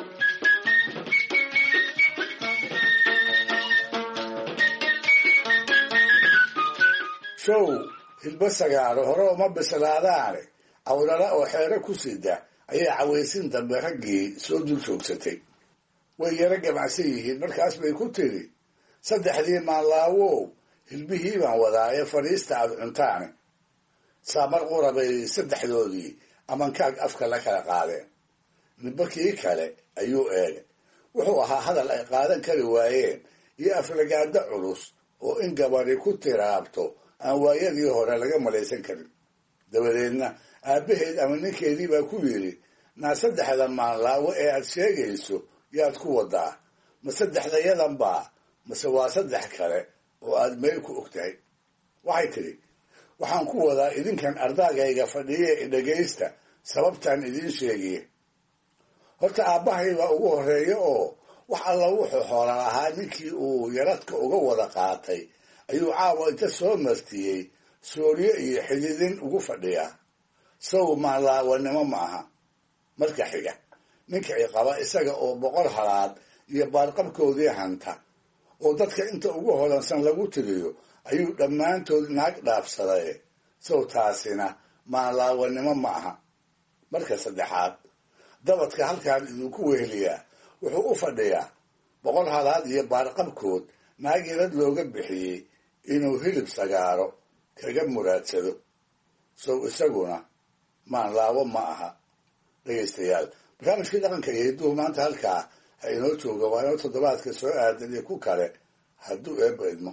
show hilba sagaaro hore uma bislaadaane awlala oo xeero ku sida ayaa cawaysin dambe raggii soo dul joogsatay. way yaro gamacsan yihiin. markaas bay ku tidhi, saddexdii maanlaawow hilbihii baan wadaaye fadhiista aad cuntaane. saamar qura bay saddexdoodii amankaag afka la kala qaadeen. ninba kii kale ayuu eegay. wuxuu ahaa hadal ay qaadan kari waayeen iyo aflagaado culus oo in gabadhi ku tiraabto aan waayadii hore laga malaysan karin. dabadeedna aabbaheed ama ninkeedii baa ku yidhi, naa saddexda maanlaawo ee aad sheegayso yaad ku wadaa? ma saddexdayadan baa mase waa saddex kale oo aad meel ku og tahay? waxay tidhi, waxaan ku wadaa idinkan ardaagayga fadhiye dhegaysta sababtaan idiin sheegiye. horta aabbahay baa ugu horreeya oo wax alla wuxuu xoola lahaa ninkii uu yaradka uga wada qaatay ayuu caawa inta soo martiyey sooriyo iyo xididin ugu fadhiyaa. saw maanlaawanimo ma aha. marka xiga ninka i qaba isaga oo boqol halaad iyo baarqabkoodii hanta oo dadka inta ugu hodansan lagu tiriyo ayuu dhammaantood naag dhaafsaday. saw taasina maanlaawanimo ma aha. marka saddexaad dabadka halkaan idinku weheliyaa wuxuu u fadhiyaa boqol halaad iyo baarqabkood naag yarad looga bixiyey inuu hilib sagaaro kaga muraadsado. sow isaguna maanlaawo ma aha. dhegaystayaal, barnaamijkii dhaqanka iyo hidduhu maanta halkaa ha inoo jooga. waa inoo toddobaadka soo aadan iyo ku kale hadduu eebba idmo.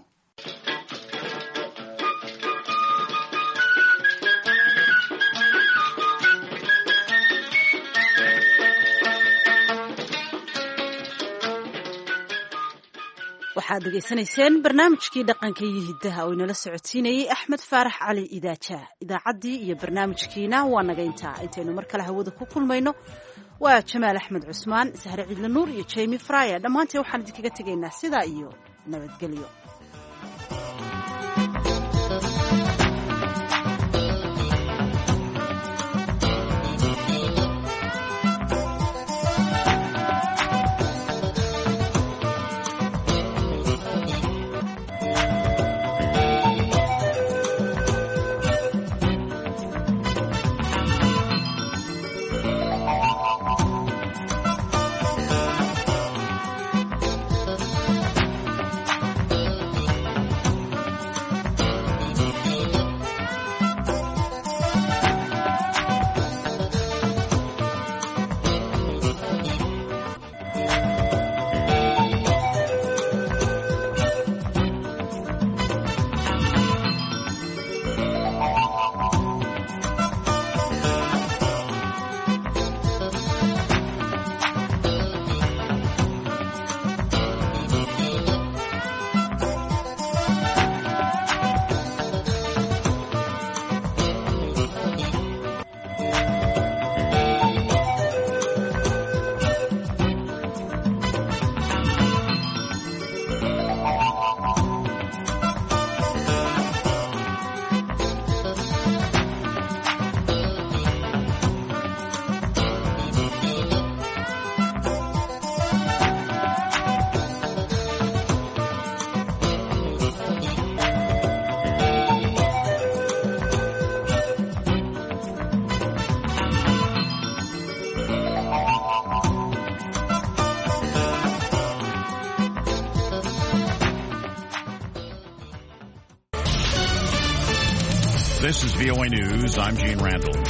waxaad degeysanayseen barnaamijkii dhaqanka iyo hiddaha oo inala socodsiinayey axmed faarax cali idaaja. idaacaddii iyo barnaamijkiina waa naga intaa. intaynu mar kale hawada ku kulmayno waa jamaal axmed cusmaan, sahre ciidla nuur iyo jemi fraya. dhammaanteen waxaan idinkaga tegaynaa sidaa iyo nabadgelyo. This is V O A News. I'm Gene Randall.